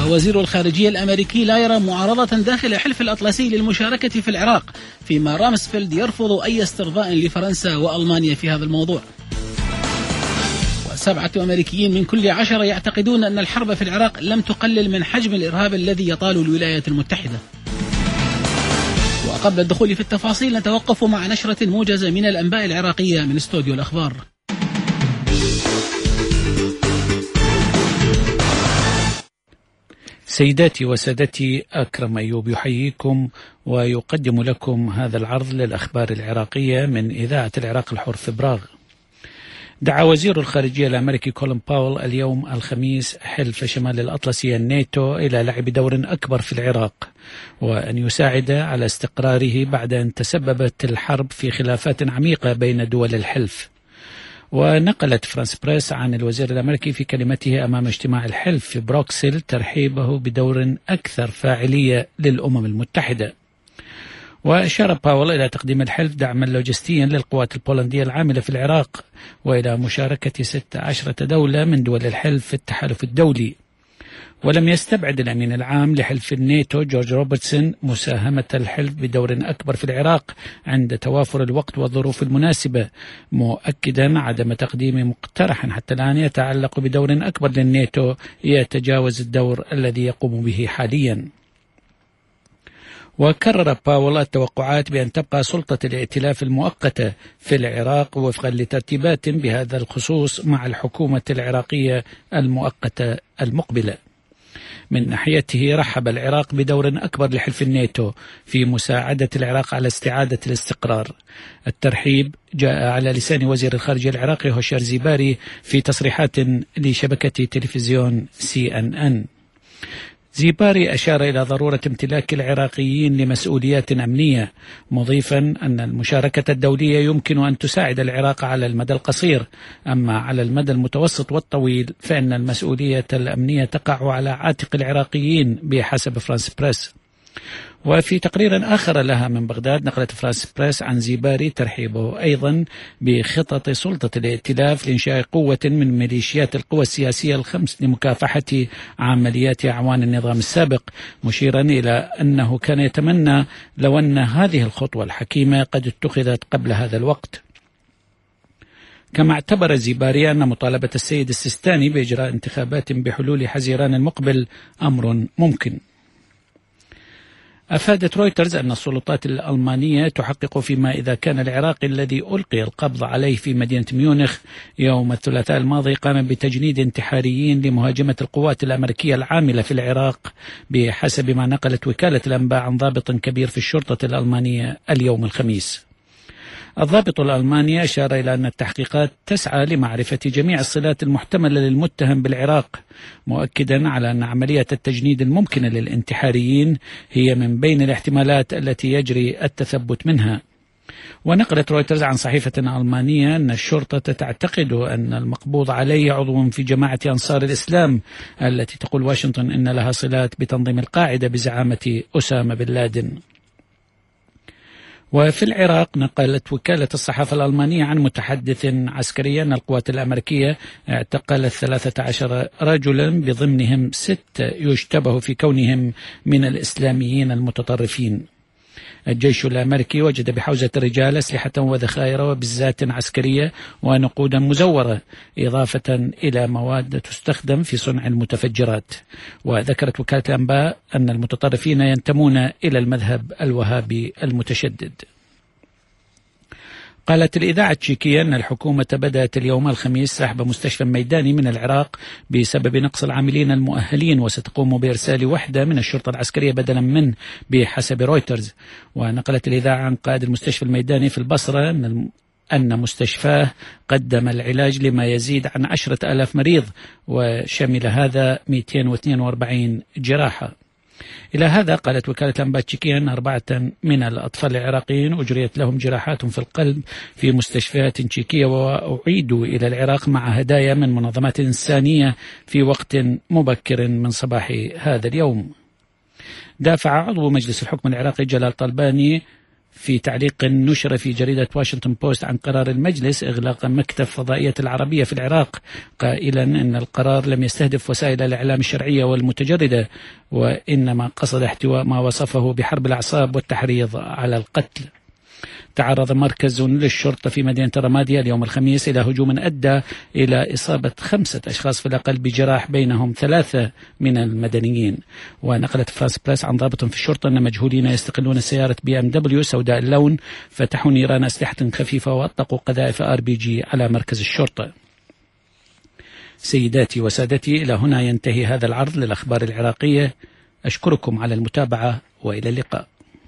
ووزير الخارجية الأمريكي لا يرى معارضة داخل حلف الأطلسي للمشاركة في العراق، فيما رامسفيلد يرفض أي استرضاء لفرنسا وألمانيا في هذا الموضوع. 7 أمريكيين من كل 10 يعتقدون أن الحرب في العراق لم تقلل من حجم الإرهاب الذي يطال الولايات المتحدة. وقبل الدخول في التفاصيل نتوقف مع نشرة موجزة من الأنباء العراقية من استوديو الأخبار. سيداتي وسادتي، أكرم أيوب يحييكم ويقدم لكم هذا العرض للأخبار العراقية من إذاعة العراق الحر في براغ. دعا وزير الخارجية الأمريكي كولين باول اليوم الخميس حلف شمال الأطلسي الناتو إلى لعب دور أكبر في العراق وأن يساعد على استقراره بعد أن تسببت الحرب في خلافات عميقة بين دول الحلف. ونقلت فرانس بريس عن الوزير الأمريكي في كلمته أمام اجتماع الحلف في بروكسل ترحيبه بدور أكثر فاعلية للأمم المتحدة. وأشار باول إلى تقديم الحلف دعما لوجستيا للقوات البولندية العاملة في العراق وإلى مشاركة 16 دولة من دول الحلف في التحالف الدولي. ولم يستبعد الأمين العام لحلف الناتو جورج روبرتسون مساهمة الحلف بدور أكبر في العراق عند توافر الوقت والظروف المناسبة، مؤكدا عدم تقديم مقترح حتى الآن يتعلق بدور أكبر للناتو يتجاوز الدور الذي يقوم به حاليا. وكرر باول التوقعات بأن تبقى سلطة الائتلاف المؤقتة في العراق وفقا لترتيبات بهذا الخصوص مع الحكومة العراقية المؤقتة المقبلة. من ناحيته رحب العراق بدور أكبر لحلف الناتو في مساعدة العراق على استعادة الاستقرار. الترحيب جاء على لسان وزير الخارجية العراقي هوشير زيباري في تصريحات لشبكة تلفزيون CNN. زيباري أشار إلى ضرورة امتلاك العراقيين لمسؤوليات أمنية، مضيفا أن المشاركة الدولية يمكن أن تساعد العراق على المدى القصير، أما على المدى المتوسط والطويل فإن المسؤولية الأمنية تقع على عاتق العراقيين بحسب فرانس بريس. وفي تقرير آخر لها من بغداد نقلت فرانس بريس عن زيباري ترحيبه أيضا بخطط سلطة الائتلاف لإنشاء قوة من ميليشيات القوى السياسية الخمس لمكافحة عمليات أعوان النظام السابق، مشيرا إلى أنه كان يتمنى لو أن هذه الخطوة الحكيمة قد اتخذت قبل هذا الوقت. كما اعتبر زيباري أن مطالبة السيد السيستاني بإجراء انتخابات بحلول حزيران المقبل أمر ممكن. أفادت رويترز أن السلطات الألمانية تحقق فيما إذا كان العراقي الذي ألقي القبض عليه في مدينة ميونخ يوم الثلاثاء الماضي قام بتجنيد انتحاريين لمهاجمة القوات الأمريكية العاملة في العراق، بحسب ما نقلت وكالة الأنباء عن ضابط كبير في الشرطة الألمانية اليوم الخميس. الضابط الألماني أشار إلى أن التحقيقات تسعى لمعرفة جميع الصلات المحتملة للمتهم بالعراق، مؤكدا على أن عملية التجنيد الممكنة للانتحاريين هي من بين الاحتمالات التي يجري التثبت منها. ونقلت رويترز عن صحيفة ألمانية أن الشرطة تعتقد أن المقبوض عليه عضو في جماعة أنصار الإسلام التي تقول واشنطن أن لها صلات بتنظيم القاعدة بزعامة أسامة بن لادن. وفي العراق نقلت وكالة الصحافة الألمانية عن متحدث عسكري أن القوات الأمريكية اعتقلت 13 رجلا بضمنهم 6 يشتبه في كونهم من الإسلاميين المتطرفين. الجيش الأمريكي وجد بحوزة الرجال أسلحة وذخائر وبزات عسكرية ونقودا مزورة، إضافة إلى مواد تستخدم في صنع المتفجرات. وذكرت وكالة الأنباء أن المتطرفين ينتمون إلى المذهب الوهابي المتشدد. قالت الإذاعة التشيكية أن الحكومة بدأت اليوم الخميس سحب مستشفى ميداني من العراق بسبب نقص العاملين المؤهلين، وستقوم بإرسال وحدة من الشرطة العسكرية بدلا منه بحسب رويترز. ونقلت الإذاعة عن قائد المستشفى الميداني في البصرة أن مستشفاه قدم العلاج لما يزيد عن 10,000 مريض، وشمل هذا 242 جراحة. إلى هذا قالت وكالة الأنباء التشيكية أن 4 من الأطفال العراقيين أجريت لهم جراحات في القلب في مستشفيات تشيكية وأعيدوا إلى العراق مع هدايا من منظمات إنسانية في وقت مبكر من صباح هذا اليوم. دافع عضو مجلس الحكم العراقي جلال طلباني في تعليق نشر في جريدة واشنطن بوست عن قرار المجلس إغلاق مكتب فضائية العربية في العراق، قائلا أن القرار لم يستهدف وسائل الإعلام الشرعية والمتجردة، وإنما قصد احتواء ما وصفه بحرب الأعصاب والتحريض على القتل. تعرض مركز للشرطة في مدينة رمادية اليوم الخميس إلى هجوم أدى إلى إصابة 5 أشخاص في الأقل بجراح، بينهم 3 من المدنيين. ونقلت فرانس بريس عن ضابط في الشرطة أن مجهولين يستقلون سيارة BMW سوداء اللون فتحوا نيران أسلحة خفيفة وأطلقوا قذائف RPG على مركز الشرطة. سيداتي وسادتي، إلى هنا ينتهي هذا العرض للأخبار العراقية. أشكركم على المتابعة وإلى اللقاء.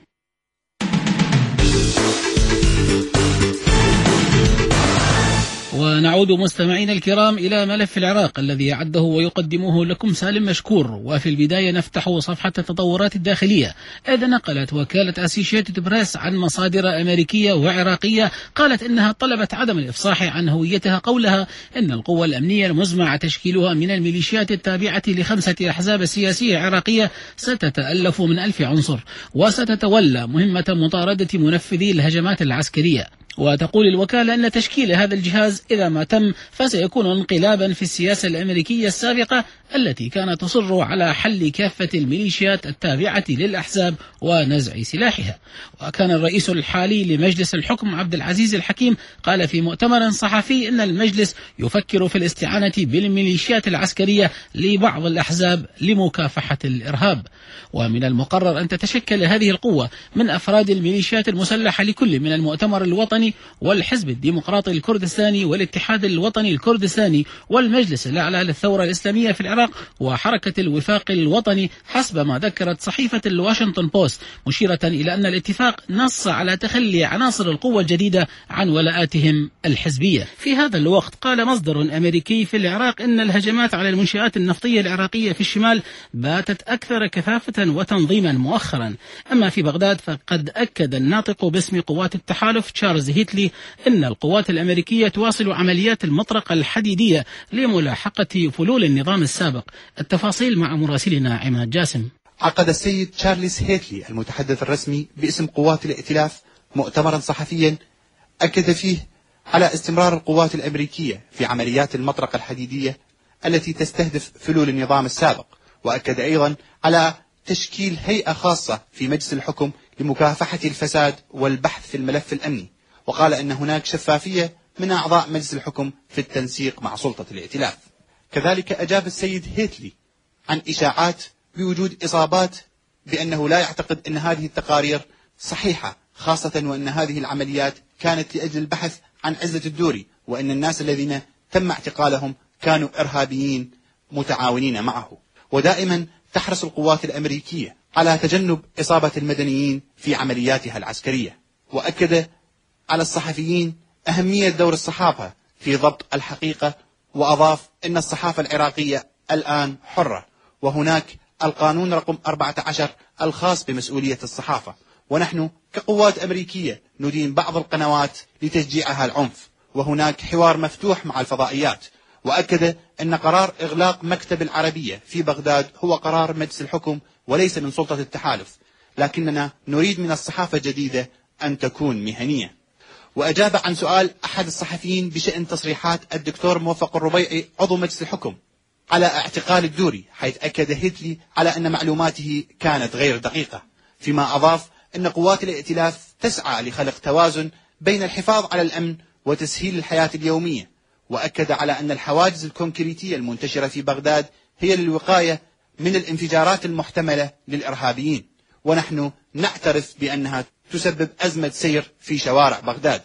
ونعود مستمعين الكرام إلى ملف العراق الذي أعده ويقدمه لكم سالم مشكور. وفي البداية نفتح صفحة التطورات الداخلية، إذ نقلت وكالة أسوشيتد بريس عن مصادر أمريكية وعراقية قالت إنها طلبت عدم الإفصاح عن هويتها، قولها إن القوى الأمنية المزمع تشكيلها من الميليشيات التابعة ل5 أحزاب سياسية عراقية ستتألف من 1000 عنصر، وستتولى مهمة مطاردة منفذي الهجمات العسكرية. وتقول الوكالة أن تشكيل هذا الجهاز إذا ما تم فسيكون انقلابا في السياسة الأمريكية السابقة التي كانت تصر على حل كافة الميليشيات التابعة للأحزاب ونزع سلاحها. وكان الرئيس الحالي لمجلس الحكم عبد العزيز الحكيم قال في مؤتمر صحفي أن المجلس يفكر في الاستعانة بالميليشيات العسكرية لبعض الأحزاب لمكافحة الإرهاب. ومن المقرر أن تتشكل هذه القوة من أفراد الميليشيات المسلحة لكل من المؤتمر الوطني والحزب الديمقراطي الكردستاني والاتحاد الوطني الكردستاني والمجلس الأعلى للثورة الإسلامية في العراق وحركة الوفاق الوطني، حسب ما ذكرت صحيفة الواشنطن بوست، مشيرة إلى أن الاتفاق نص على تخلي عناصر القوة الجديدة عن ولاءاتهم الحزبية. في هذا الوقت قال مصدر أمريكي في العراق إن الهجمات على المنشآت النفطية العراقية في الشمال باتت أكثر كثافة وتنظيما مؤخرا. أما في بغداد فقد أكد الناطق باسم قوات التحالف تشارلز هيتلي إن القوات الأمريكية تواصل عمليات المطرقة الحديدية لملاحقة فلول النظام السابق. التفاصيل مع مراسلنا عماد جاسم. عقد السيد تشارلز هيتلي المتحدث الرسمي باسم قوات الائتلاف مؤتمرا صحفيا أكد فيه على استمرار القوات الأمريكية في عمليات المطرقة الحديدية التي تستهدف فلول النظام السابق، وأكد أيضا على تشكيل هيئة خاصة في مجلس الحكم لمكافحة الفساد والبحث في الملف الأمني، وقال أن هناك شفافية من أعضاء مجلس الحكم في التنسيق مع سلطة الائتلاف. كذلك أجاب السيد هيتلي عن إشاعات بوجود إصابات بأنه لا يعتقد أن هذه التقارير صحيحة، خاصة وأن هذه العمليات كانت لأجل البحث عن عزة الدوري، وأن الناس الذين تم اعتقالهم كانوا إرهابيين متعاونين معه. ودائما تحرص القوات الأمريكية على تجنب إصابة المدنيين في عملياتها العسكرية. وأكد على الصحفيين أهمية دور الصحافة في ضبط الحقيقة، وأضاف أن الصحافة العراقية الآن حرة، وهناك القانون رقم 14 الخاص بمسؤولية الصحافة، ونحن كقوات أمريكية ندين بعض القنوات لتشجيعها العنف، وهناك حوار مفتوح مع الفضائيات. وأكد أن قرار إغلاق مكتب العربية في بغداد هو قرار مجلس الحكم وليس من سلطة التحالف، لكننا نريد من الصحافة الجديدة أن تكون مهنية. وأجاب عن سؤال أحد الصحفيين بشأن تصريحات الدكتور موفق الربيعي عضو مجلس الحكم على اعتقال الدوري، حيث أكد هيتلي على أن معلوماته كانت غير دقيقة، فيما أضاف أن قوات الائتلاف تسعى لخلق توازن بين الحفاظ على الأمن وتسهيل الحياة اليومية. وأكد على أن الحواجز الكونكريتية المنتشرة في بغداد هي للوقاية من الانفجارات المحتملة للإرهابيين، ونحن نعترف بأنها تسبب أزمة سير في شوارع بغداد.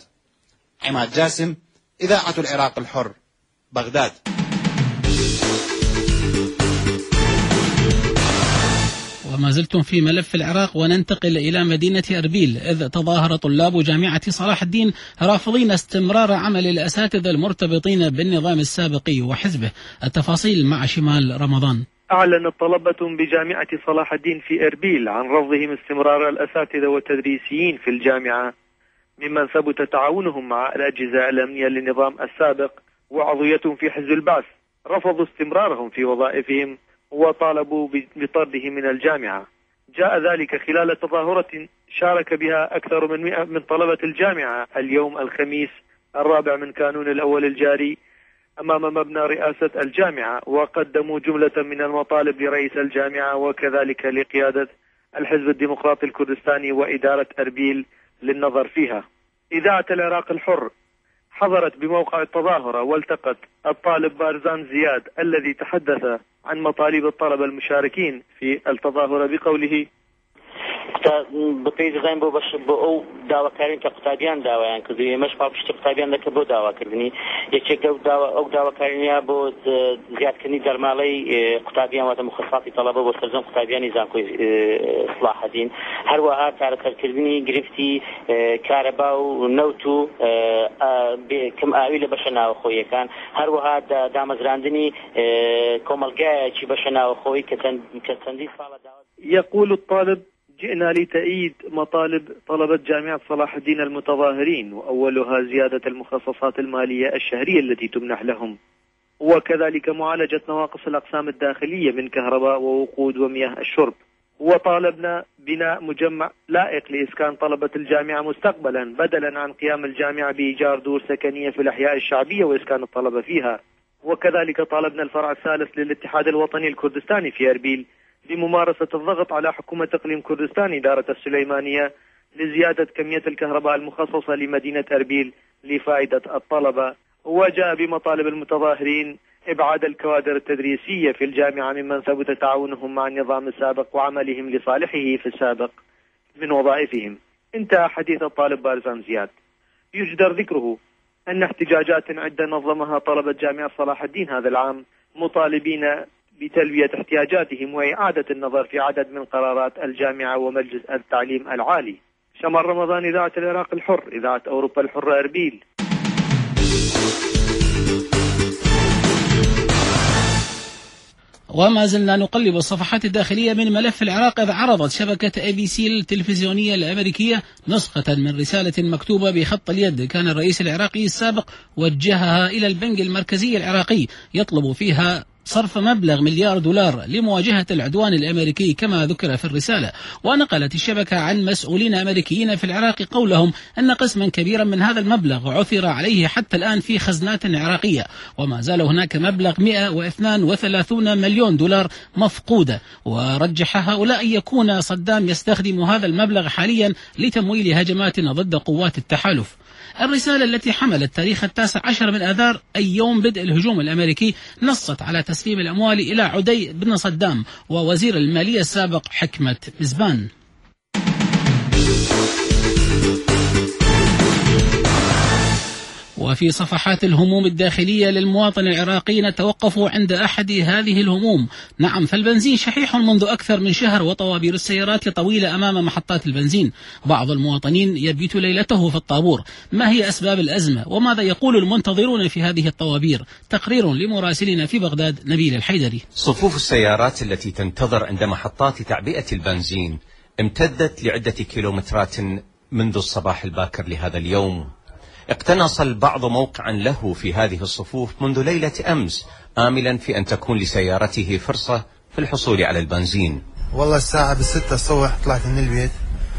عماد جاسم، إذاعة العراق الحر، بغداد. وما زلتم في ملف العراق، وننتقل إلى مدينة أربيل، إذ تظاهر طلاب جامعة صلاح الدين رافضين استمرار عمل الأساتذة المرتبطين بالنظام السابق وحزبه. التفاصيل مع شمال رمضان. أعلنت طلبة بجامعة صلاح الدين في أربيل عن رفضهم استمرار الأساتذة والتدريسيين في الجامعة، ممن ثبت تعاونهم مع الأجهزة الأمنية للنظام السابق وعضويتهم في حزب البعث. رفضوا استمرارهم في وظائفهم وطالبوا بطردهم من الجامعة جاء ذلك خلال تظاهرة شارك بها أكثر من 100 من طلبة الجامعة اليوم الخميس 4 من كانون الأول الجاري أمام مبنى رئاسة الجامعة، وقدموا جملة من المطالب لرئيس الجامعة وكذلك لقيادة الحزب الديمقراطي الكردستاني وإدارة أربيل للنظر فيها. إذاعة العراق الحر حضرت بموقع التظاهرة، والتقت الطالب بارزان زياد الذي تحدث عن مطالب الطلبة المشاركين في التظاهرة بقوله: بەپێی دەزانین بۆ ئەو داواکارین کە قوتابیان داوایان کردووی ئێمەش پاڵپشتی قوتابیان دەکە بۆ داواکردنی یەکێک ئەو داواکارینە بۆ زیادکردنی دەرماڵەی قوتابیان واتە مخەففاتی تەڵەبە بۆ سەرجەم قوتابیانی زانکۆی سڵاح الدین، هەروەها کارەکەرکردنی گرفتی کارەبا و نەوت و کەم ئاوی لە بەشە ناوەخۆیەکان، هەروەها دامەزراندنی کۆمەلگایەکی بەشە ناوەخۆی کە چەندی ساڵە داوا. يقول الطالب: جئنا لتأييد مطالب طلبة جامعة صلاح الدين المتظاهرين، وأولها زيادة المخصصات المالية الشهرية التي تمنح لهم، وكذلك معالجة نواقص الأقسام الداخلية من كهرباء ووقود ومياه الشرب. وطالبنا بناء مجمع لائق لإسكان طلبة الجامعة مستقبلا، بدلا عن قيام الجامعة بإيجار دور سكنية في الأحياء الشعبية وإسكان الطلبة فيها. وكذلك طالبنا الفرع الثالث للاتحاد الوطني الكردستاني في أربيل بممارسة الضغط على حكومة إقليم كردستان إدارة السليمانية لزيادة كمية الكهرباء المخصصة لمدينة أربيل لفائدة الطلبة. وجاء بمطالب المتظاهرين إبعاد الكوادر التدريسية في الجامعة ممن ثبت تعاونهم مع النظام السابق وعملهم لصالحه في السابق من وظائفهم. انتهى حديث الطالب بارزان زياد. يجدر ذكره أن احتجاجات عدة نظمها طلبة جامعة صلاح الدين هذا العام مطالبين بتلبية احتياجاتهم وإعادة النظر في عدد من قرارات الجامعة ومجلس التعليم العالي. شمال رمضان، إذاعة العراق الحر، إذاعة أوروبا الحرة أربيل. وما زلنا نقلب الصفحات الداخلية من ملف العراق، إذ عرضت شبكة ABC التلفزيونية الأمريكية نسخة من رسالة مكتوبة بخط اليد كان الرئيس العراقي السابق وجهها إلى البنك المركزي العراقي يطلب فيها صرف مبلغ $1 مليار لمواجهة العدوان الأمريكي كما ذكر في الرسالة. ونقلت الشبكة عن مسؤولين أمريكيين في العراق قولهم أن قسما كبيرا من هذا المبلغ عثر عليه حتى الآن في خزنات عراقية، وما زال هناك مبلغ $132 مليون مفقودة. ورجح هؤلاء يكون صدام يستخدم هذا المبلغ حاليا لتمويل هجمات ضد قوات التحالف. الرسالة التي حملت تاريخ 19 من آذار أي يوم بدء الهجوم الأمريكي نصت على تسليم الأموال إلى عدي بن صدام ووزير المالية السابق حكمة مزبان. وفي صفحات الهموم الداخلية للمواطن العراقي نتوقف عند أحد هذه الهموم. نعم، فالبنزين شحيح منذ أكثر من شهر وطوابير السيارات طويلة أمام محطات البنزين. بعض المواطنين يبيت ليلته في الطابور. ما هي أسباب الأزمة وماذا يقول المنتظرون في هذه الطوابير؟ تقرير لمراسلنا في بغداد نبيل الحيدري. صفوف السيارات التي تنتظر عند محطات تعبئة البنزين امتدت لعدة كيلومترات منذ الصباح الباكر لهذا اليوم. اقتنص البعض موقعا له في هذه الصفوف منذ ليلة أمس آملا في أن تكون لسيارته فرصة في الحصول على البنزين. والله الساعة 6 الصبح طلعت من البيت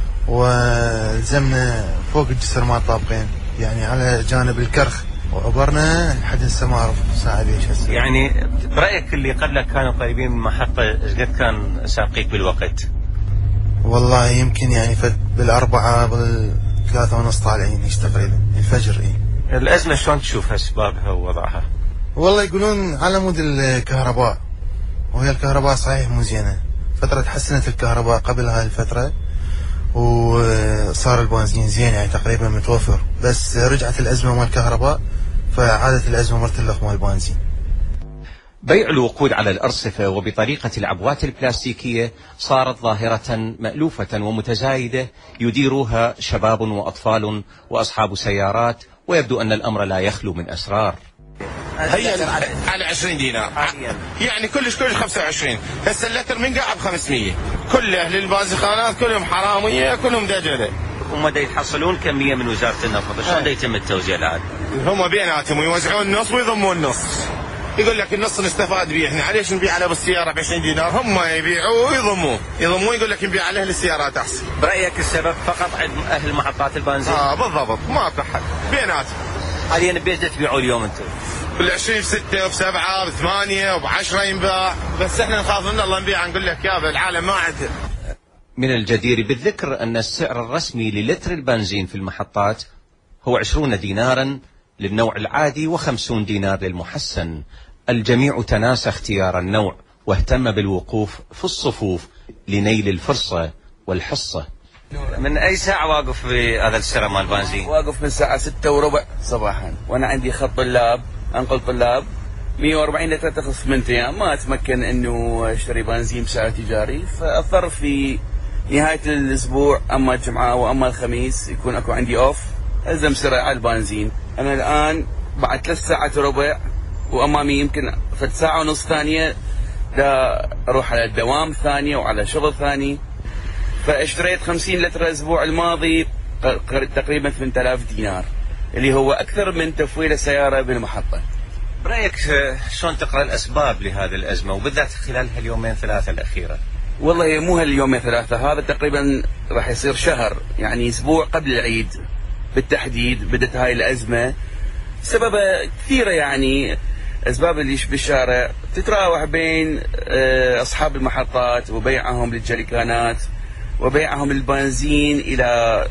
وزمنا فوق الجسر ما طابقين، يعني على جانب الكرخ، وعبرنا لحد هسه ما اعرف الساعة ليش هسه. يعني برأيك اللي قبلك كانوا قريبين من المحطة ايش قد كان سابقيك بالوقت؟ والله يمكن يعني بالأربعة بال3:30 طالعين ايش تقريبا الفجر. الأزمة شلون تشوف أسبابها ووضعها؟ والله يقولون على مود الكهرباء، وهي الكهرباء صحيح مو زينة. فترة تحسنت الكهرباء قبل هاي الفترة وصار البنزين زين يعني تقريبا متوفر، بس رجعت الأزمة مال الكهرباء فعادت الأزمة مرتلخ مال البنزين. بيع الوقود على الأرصفة وبطريقة العبوات البلاستيكية صارت ظاهرة مألوفة ومتزايدة يديرها شباب وأطفال وأصحاب سيارات، ويبدو أن الأمر لا يخلو من أسرار. هي على 20 دينار يعني كلش 25. هسه اللتر من قاعد ب500. كل أهل البازخانات كلهم حرامية كلهم دجلة. هم دا يتحصلون كمية من وزارة النفط، شلون دا يتم التوزيع العادي؟ هم بيناتهم يوزعون النص ويضمون النص. يقول لك النص نستفاد به احنا، عليش نبيع عليه بالسياره ب 20 دينار؟ هم يبيعوه ويضموه يقول لك نبيع عليه للسيارات احسن. برايك السبب فقط عند اهل محطات البنزين؟ بالضبط، ماكو حد بيناتهم. حاليا بيش تبيعوا اليوم انتم؟ بال20 ب6 وب7 ب8 وب10 ينباع، بس احنا نخاف من الله نبيع. نقول لك يا العالم ما عاد. من الجدير بالذكر أن السعر الرسمي للتر البنزين في المحطات هو 20 دينارا للنوع العادي و50 دينار للمحسن. الجميع تناسى اختيار النوع واهتم بالوقوف في الصفوف لنيل الفرصة والحصة. من أي ساعة واقف في هذا الشراء مال البنزين؟ واقف من الساعة 6:15 صباحا، وأنا عندي خط طلاب، أنقل طلاب 140 لتر تخلص 8 أيام، ما أتمكن أنه أشتري بنزين بسعر تجاري، فأضطر في نهاية الأسبوع أما الجمعة وأما الخميس يكون أكو عندي أوف ألزم سرعة على البنزين. أنا الآن بعد 3 ساعات وربع وأمامي يمكن 1 ساعة ونص ثانية دا أروح على الدوام ثانية وعلى شغل ثاني، فاشتريت 50 لتر الأسبوع الماضي تقريبا 8000 دينار، اللي هو أكثر من تفويل السيارة بالمحطة. برأيك شلون تقرأ الأسباب لهذه الأزمة وبالذات خلال هاليومين 3 الأخيرة؟ والله مو هاليومين 3، هذا تقريبا راح يصير شهر، يعني أسبوع قبل العيد بالتحديد بدت هاي الأزمة. سببها كثيرة، يعني أسباب اللي بالشارع تتراوح بين أصحاب المحطات وبيعهم للجريكانات وبيعهم البنزين إلى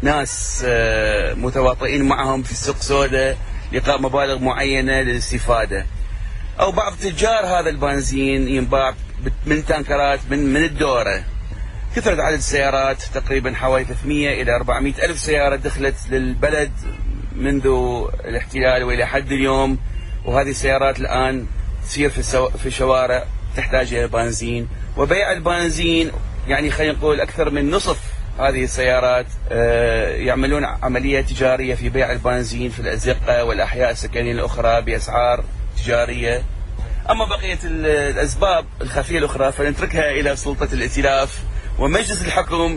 ناس متواطئين معهم في السوق سوداء لقاء مبالغ معينة للاستفادة، أو بعض تجار هذا البنزين ينباع من تانكرات من الدورة. كثرت عدد السيارات، تقريبا حوالي 300 إلى 400 ألف سيارة دخلت للبلد منذ الاحتلال وإلى حد اليوم، وهذه السيارات الآن تسير في الشوارع تحتاج إلى بنزين، وبيع البنزين يعني خلينا نقول أكثر من نصف هذه السيارات يعملون عملية تجارية في بيع البنزين في الأزقة والأحياء السكنية الأخرى بأسعار تجارية. أما بقية الأسباب الخفية الأخرى فنتركها إلى سلطة الائتلاف ومجلس الحكم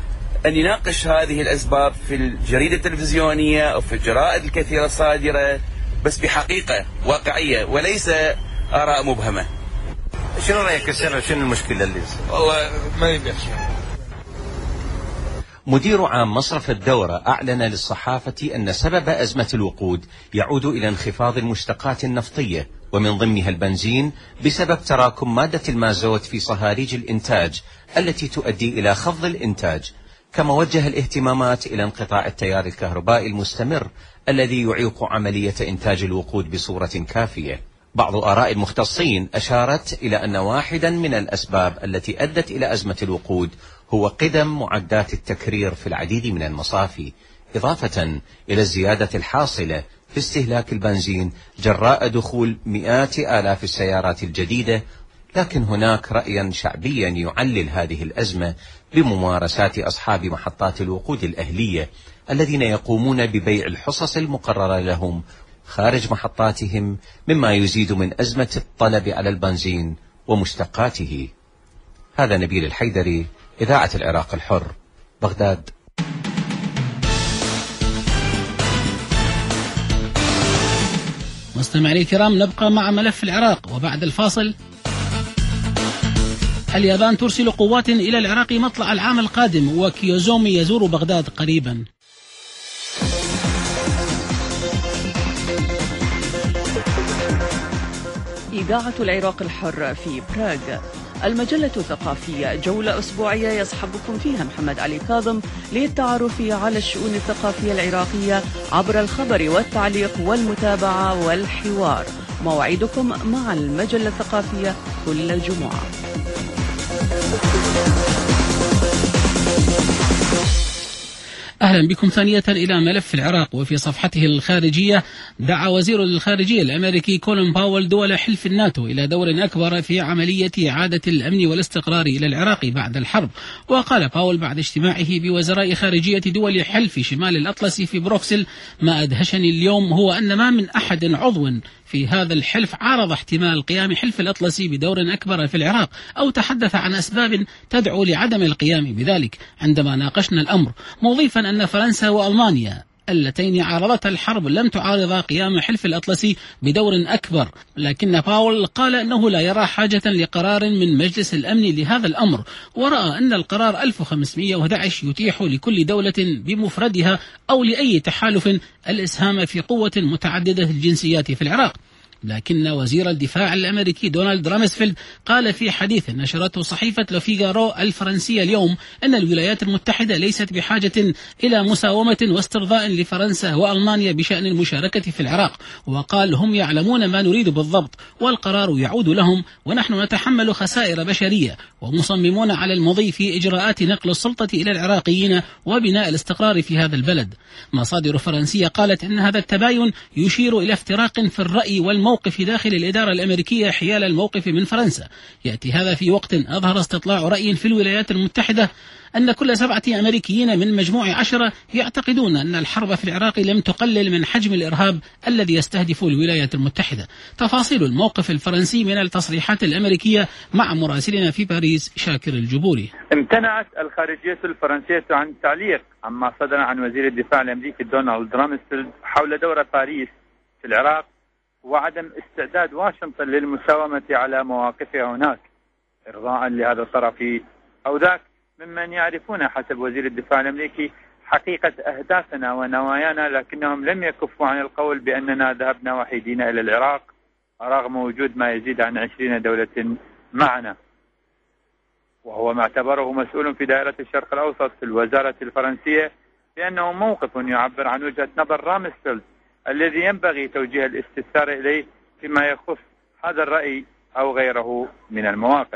أن يناقش هذه الأسباب في الجريدة التلفزيونية أو في الجرائد الكثيرة الصادرة، بس بحقيقة واقعية وليس آراء مبهمة. شنو رأيك السر؟ شنو المشكلة اللي والله ما يبيع. مدير عام مصرف الدورة أعلن للصحافة أن سبب أزمة الوقود يعود إلى انخفاض المشتقات النفطية ومن ضمنها البنزين بسبب تراكم مادة المازوت في صهاريج الإنتاج التي تؤدي إلى خفض الإنتاج، كما وجه الاهتمامات إلى انقطاع التيار الكهربائي المستمر الذي يعيق عملية إنتاج الوقود بصورة كافية. بعض آراء المختصين أشارت إلى أن واحدا من الأسباب التي أدت إلى أزمة الوقود هو قدم معدات التكرير في العديد من المصافي، إضافة إلى الزيادة الحاصلة في استهلاك البنزين جراء دخول مئات آلاف السيارات الجديدة. لكن هناك رأيا شعبيا يعلل هذه الأزمة بممارسات أصحاب محطات الوقود الأهلية الذين يقومون ببيع الحصص المقررة لهم خارج محطاتهم، مما يزيد من أزمة الطلب على البنزين ومشتقاته. هذا نبيل الحيدري، إذاعة العراق الحر، بغداد. مستمعي الكرام، نبقى مع ملف العراق وبعد الفاصل. اليابان ترسل قوات إلى العراق مطلع العام القادم، وكيوزومي يزور بغداد قريبا. إذاعة العراق الحر في براغ، المجلة الثقافية، جولة أسبوعية يصحبكم فيها محمد علي كاظم للتعرف على الشؤون الثقافية العراقية عبر الخبر والتعليق والمتابعة والحوار. موعدكم مع المجلة الثقافية كل الجمعة. أهلا بكم ثانية إلى ملف العراق. وفي صفحته الخارجية دعا وزير الخارجية الأمريكي كولين باول دول حلف الناتو إلى دور أكبر في عملية إعادة الأمن والاستقرار إلى العراق بعد الحرب. وقال باول بعد اجتماعه بوزراء خارجية دول حلف شمال الأطلسي في بروكسل: ما أدهشني اليوم هو أن ما من أحد عضو في هذا الحلف عارض احتمال قيام حلف الأطلسي بدور أكبر في العراق أو تحدث عن أسباب تدعو لعدم القيام بذلك عندما ناقشنا الأمر، مضيفا أن فرنسا وألمانيا اللتين عارضتا الحرب لم تعارضا قيام حلف الأطلسي بدور أكبر، لكن باول قال أنه لا يرى حاجة لقرار من مجلس الأمن لهذا الأمر، ورأى أن القرار 1511 يتيح لكل دولة بمفردها أو لأي تحالف الإسهام في قوة متعددة الجنسيات في العراق. لكن وزير الدفاع الأمريكي دونالد رامسفيلد قال في حديث نشرته صحيفة لوفيغارو الفرنسية اليوم أن الولايات المتحدة ليست بحاجة إلى مساومة واسترضاء لفرنسا وألمانيا بشأن المشاركة في العراق، وقال هم يعلمون ما نريد بالضبط والقرار يعود لهم، ونحن نتحمل خسائر بشرية ومصممون على المضي في إجراءات نقل السلطة إلى العراقيين وبناء الاستقرار في هذا البلد. مصادر فرنسية قالت أن هذا التباين يشير إلى افتراق في الرأي والموقف داخل الإدارة الأمريكية حيال الموقف من فرنسا. يأتي هذا في وقت أظهر استطلاع رأي في الولايات المتحدة أن كل 7 أمريكيين من مجموع 10 يعتقدون أن الحرب في العراق لم تقلل من حجم الإرهاب الذي يستهدف الولايات المتحدة. تفاصيل الموقف الفرنسي من التصريحات الأمريكية مع مراسلنا في باريس شاكر الجبوري. امتنعت الخارجية الفرنسية عن التعليق عما صدر عن وزير الدفاع الأمريكي دونالد رامسفيلد حول دور باريس في العراق وعدم استعداد واشنطن للمساومة على مواقفها هناك إرضاء لهذا الطرف أو ذاك ممن يعرفون حسب وزير الدفاع الأمريكي حقيقة أهدافنا ونوايانا، لكنهم لم يكفوا عن القول بأننا ذهبنا وحيدين إلى العراق رغم وجود ما يزيد عن 20 دولة معنا. وهو ما اعتبره مسؤول في دائرة الشرق الأوسط في الوزارة الفرنسية بأنه موقف يعبر عن وجهة نظر رامسفيلد الذي ينبغي توجيه الاستفسار إليه فيما يخص هذا الرأي أو غيره من المواقف.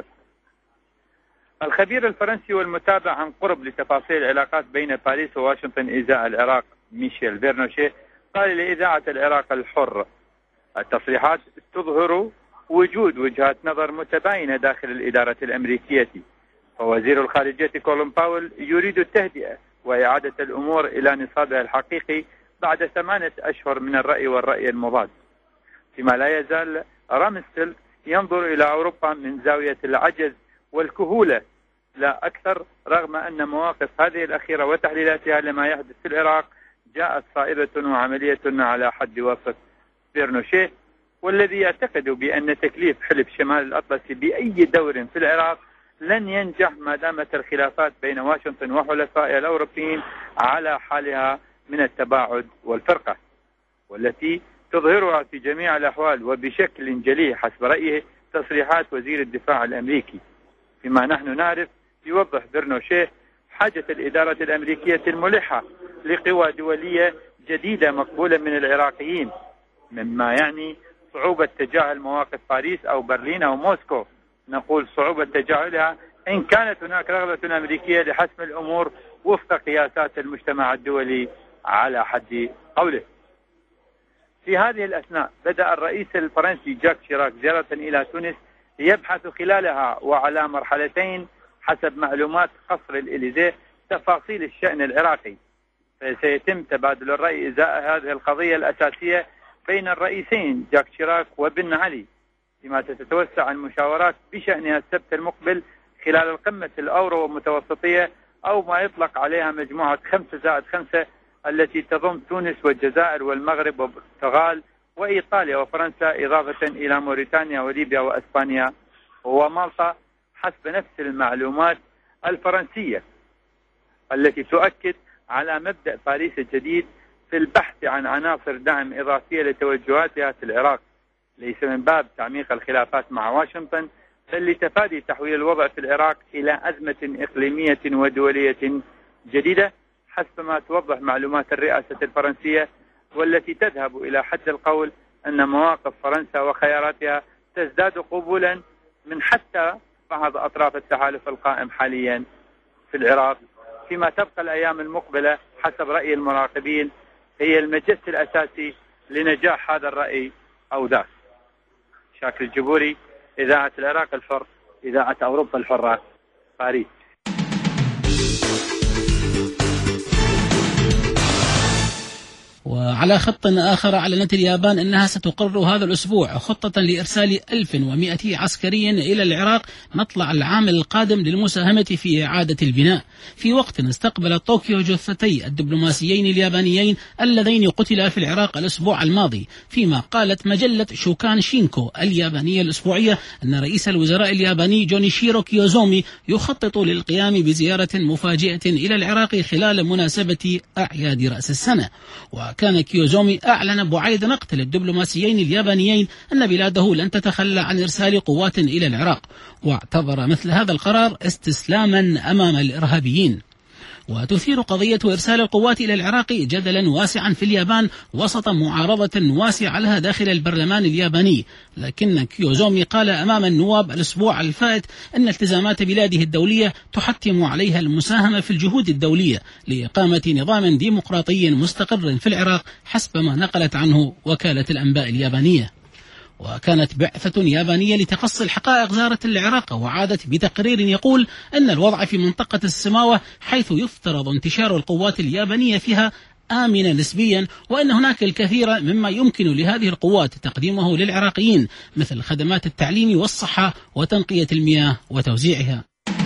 الخبير الفرنسي والمتابع عن قرب لتفاصيل العلاقات بين باريس وواشنطن إزاء العراق ميشيل فيرنوشيه قال لإذاعة العراق الحر: التصريحات تظهر وجود وجهات نظر متباينة داخل الإدارة الأمريكية، فوزير الخارجية كولين باول يريد التهدئة وإعادة الأمور إلى نصابها الحقيقي بعد 8 أشهر من الرأي والرأي المضاد، فيما لا يزال رامسفيلد ينظر إلى أوروبا من زاوية العجز والكهولة لا أكثر، رغم أن مواقف هذه الأخيرة وتحليلاتها لما يحدث في العراق جاءت صائبة وعملية على حد وصف فيرنوشيه، والذي يعتقد بأن تكليف حلف شمال الأطلسي بأي دور في العراق لن ينجح ما دامت الخلافات بين واشنطن وحلفائها الأوروبيين على حالها من التباعد والفرقة، والتي تظهرها في جميع الأحوال وبشكل جلي حسب رأيه تصريحات وزير الدفاع الأمريكي. فيما نحن نعرف يوضح فيرنوشيه حاجة الإدارة الأمريكية الملحة لقوى دولية جديدة مقبولة من العراقيين، مما يعني صعوبة تجاهل مواقف باريس أو برلين أو موسكو. نقول صعوبة تجاهلها إن كانت هناك رغبة أمريكية لحسم الأمور وفق قياسات المجتمع الدولي على حد قوله. في هذه الأثناء بدأ الرئيس الفرنسي جاك شيراك زيارة إلى تونس يبحث خلالها وعلى مرحلتين حسب معلومات قصر الإليزيه تفاصيل الشأن العراقي، فسيتم تبادل الرأي إزاء هذه القضية الأساسية بين الرئيسين جاك شيراك وبن علي، فيما تتوسع المشاورات بشأنها السبت المقبل خلال القمة الأورو ومتوسطية أو ما يطلق عليها مجموعة 5+5 التي تضم تونس والجزائر والمغرب والبرتغال وإيطاليا وفرنسا إضافة إلى موريتانيا وليبيا وأسبانيا ومالطا حسب نفس المعلومات الفرنسية، التي تؤكد على مبدأ باريس الجديد في البحث عن عناصر دعم إضافية لتوجهاتها في العراق، ليس من باب تعميق الخلافات مع واشنطن بل لتفادي تحويل الوضع في العراق إلى أزمة إقليمية ودولية جديدة حسب ما توضح معلومات الرئاسة الفرنسية، والتي تذهب إلى حد القول أن مواقف فرنسا وخياراتها تزداد قبولا من حتى بعض أطراف التحالف القائم حاليا في العراق، فيما تبقى الأيام المقبلة حسب رأي المراقبين هي المجس الأساسي لنجاح هذا الرأي أو ذاك. شاكر الجبوري، إذاعة العراق الحر، إذاعة أوروبا الحرة، باريس. وعلى خط آخر أعلنت اليابان أنها ستقرر هذا الأسبوع خطة لإرسال 1100 عسكري إلى العراق مطلع العام القادم للمساهمة في إعادة البناء، في وقت استقبل طوكيو جثتي الدبلوماسيين اليابانيين اللذين قتلا في العراق الأسبوع الماضي. فيما قالت مجلة شوكان شينكو اليابانية الأسبوعية أن رئيس الوزراء الياباني جونيشيرو كيوزومي يخطط للقيام بزيارة مفاجئة إلى العراق خلال مناسبة أعياد رأس السنة. وكان كيوزومي أعلن بعيد مقتل الدبلوماسيين اليابانيين أن بلاده لن تتخلى عن إرسال قوات إلى العراق، واعتبر مثل هذا القرار استسلاما أمام الإرهابيين. وتثير قضية إرسال القوات إلى العراق جدلا واسعا في اليابان وسط معارضة واسعة لها داخل البرلمان الياباني، لكن كيوزومي قال أمام النواب الأسبوع الفائت أن التزامات بلاده الدولية تحتم عليها المساهمة في الجهود الدولية لإقامة نظام ديمقراطي مستقر في العراق حسب ما نقلت عنه وكالة الأنباء اليابانية. وكانت بعثة يابانية لتقصي الحقائق زارت العراق وعادت بتقرير يقول أن الوضع في منطقة السماوة حيث يفترض انتشار القوات اليابانية فيها آمنا نسبيا، وأن هناك الكثير مما يمكن لهذه القوات تقديمه للعراقيين مثل خدمات التعليم والصحة وتنقية المياه وتوزيعها.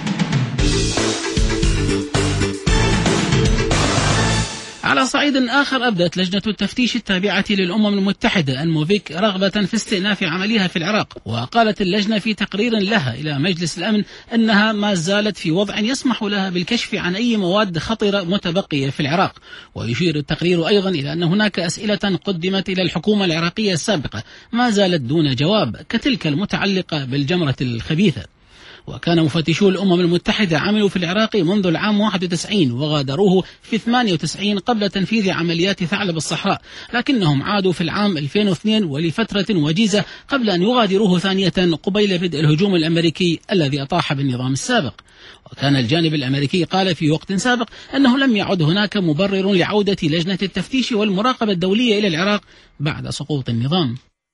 على صعيد آخر أبدت لجنة التفتيش التابعة للأمم المتحدة الموفيك رغبة في استئناف عملها في العراق، وقالت اللجنة في تقرير لها إلى مجلس الأمن أنها ما زالت في وضع يسمح لها بالكشف عن أي مواد خطرة متبقية في العراق. ويشير التقرير أيضا إلى أن هناك أسئلة قدمت إلى الحكومة العراقية السابقة ما زالت دون جواب كتلك المتعلقة بالجمرة الخبيثة. وكان مفتشو الأمم المتحدة عملوا في العراق منذ العام 91 وغادروه في 98 قبل تنفيذ عمليات ثعلب الصحراء، لكنهم عادوا في العام 2002 ولفترة وجيزة قبل أن يغادروه ثانية قبيل بدء الهجوم الأمريكي الذي أطاح بالنظام السابق. وكان الجانب الأمريكي قال في وقت سابق أنه لم يعد هناك مبرر لعودة لجنة التفتيش والمراقبة الدولية إلى العراق بعد سقوط النظام.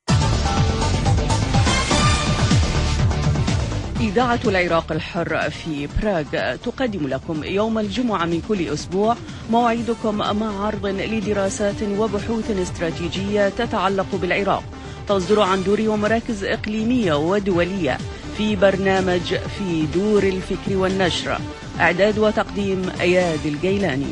إذاعة العراق الحر في براغ تقدم لكم يوم الجمعة من كل أسبوع موعدكم مع عرض لدراسات وبحوث استراتيجية تتعلق بالعراق، تصدر عن دور ومراكز إقليمية ودولية في برنامج في دور الفكر والنشر. إعداد وتقديم أياد الجيلاني.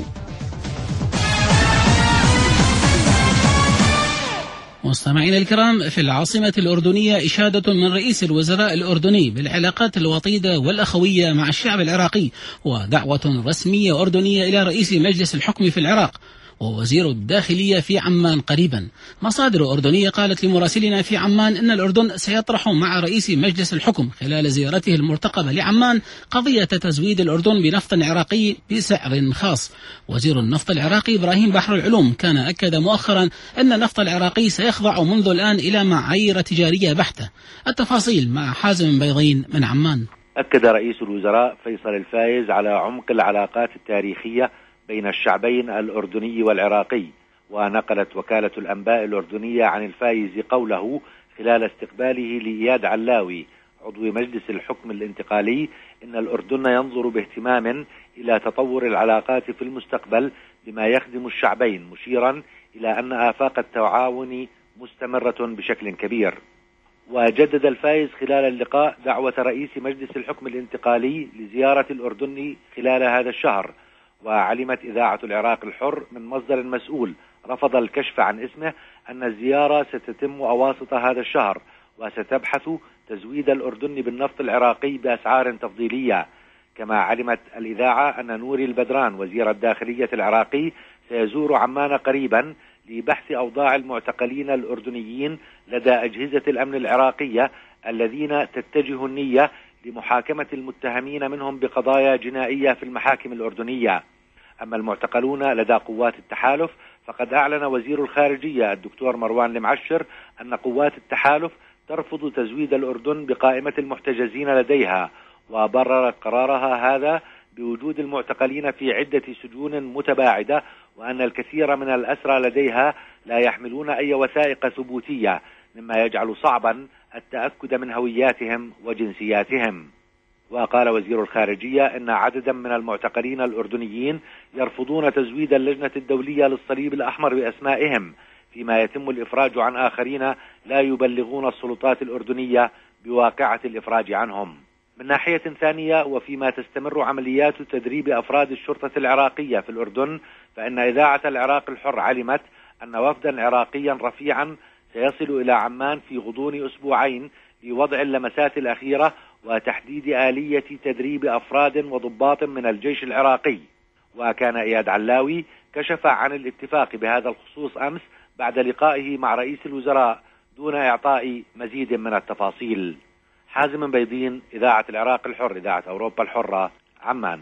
مستمعين الكرام، في العاصمة الأردنية إشادة من رئيس الوزراء الأردني بالعلاقات الوطيدة والأخوية مع الشعب العراقي، ودعوة رسمية أردنية إلى رئيس مجلس الحكم في العراق ووزير الداخلية في عمان قريبا. مصادر أردنية قالت لمراسلنا في عمان أن الأردن سيطرح مع رئيس مجلس الحكم خلال زيارته المرتقبة لعمان قضية تزويد الأردن بنفط عراقي بسعر خاص. وزير النفط العراقي إبراهيم بحر العلوم كان أكد مؤخرا أن النفط العراقي سيخضع منذ الآن إلى معايير تجارية بحتة. التفاصيل مع حازم بيضين من عمان. أكد رئيس الوزراء فيصل الفايز على عمق العلاقات التاريخية بين الشعبين الأردني والعراقي. ونقلت وكالة الأنباء الأردنية عن الفايز قوله خلال استقباله لإياد علاوي عضو مجلس الحكم الانتقالي إن الأردن ينظر باهتمام إلى تطور العلاقات في المستقبل بما يخدم الشعبين، مشيرا إلى أن آفاق التعاون مستمرة بشكل كبير. وجدد الفايز خلال اللقاء دعوة رئيس مجلس الحكم الانتقالي لزيارة الأردن خلال هذا الشهر. وعلمت إذاعة العراق الحر من مصدر مسؤول رفض الكشف عن اسمه أن الزيارة ستتم أواسط هذا الشهر وستبحث تزويد الأردن بالنفط العراقي بأسعار تفضيلية. كما علمت الإذاعة أن نوري البدران وزير الداخلية العراقي سيزور عمان قريبا لبحث أوضاع المعتقلين الأردنيين لدى أجهزة الأمن العراقية الذين تتجه النية لمحاكمة المتهمين منهم بقضايا جنائية في المحاكم الأردنية. أما المعتقلون لدى قوات التحالف فقد أعلن وزير الخارجية الدكتور مروان المعشر أن قوات التحالف ترفض تزويد الأردن بقائمة المحتجزين لديها، وبررت قرارها هذا بوجود المعتقلين في عدة سجون متباعدة، وأن الكثير من الأسرى لديها لا يحملون أي وثائق ثبوتية، مما يجعل صعبا التأكد من هوياتهم وجنسياتهم. وقال وزير الخارجية إن عددا من المعتقلين الأردنيين يرفضون تزويد اللجنة الدولية للصليب الأحمر بأسمائهم، فيما يتم الإفراج عن آخرين لا يبلغون السلطات الأردنية بواقعة الإفراج عنهم. من ناحية ثانية، وفيما تستمر عمليات تدريب أفراد الشرطة العراقية في الأردن، فإن إذاعة العراق الحر علمت أن وفدا عراقيا رفيعا سيصل إلى عمان في غضون أسبوعين لوضع اللمسات الأخيرة وتحديد آلية تدريب أفراد وضباط من الجيش العراقي. وكان إياد علاوي كشف عن الاتفاق بهذا الخصوص أمس بعد لقائه مع رئيس الوزراء دون إعطاء مزيد من التفاصيل. حازم بيضين، إذاعة العراق الحر، إذاعة أوروبا الحرة، عمان.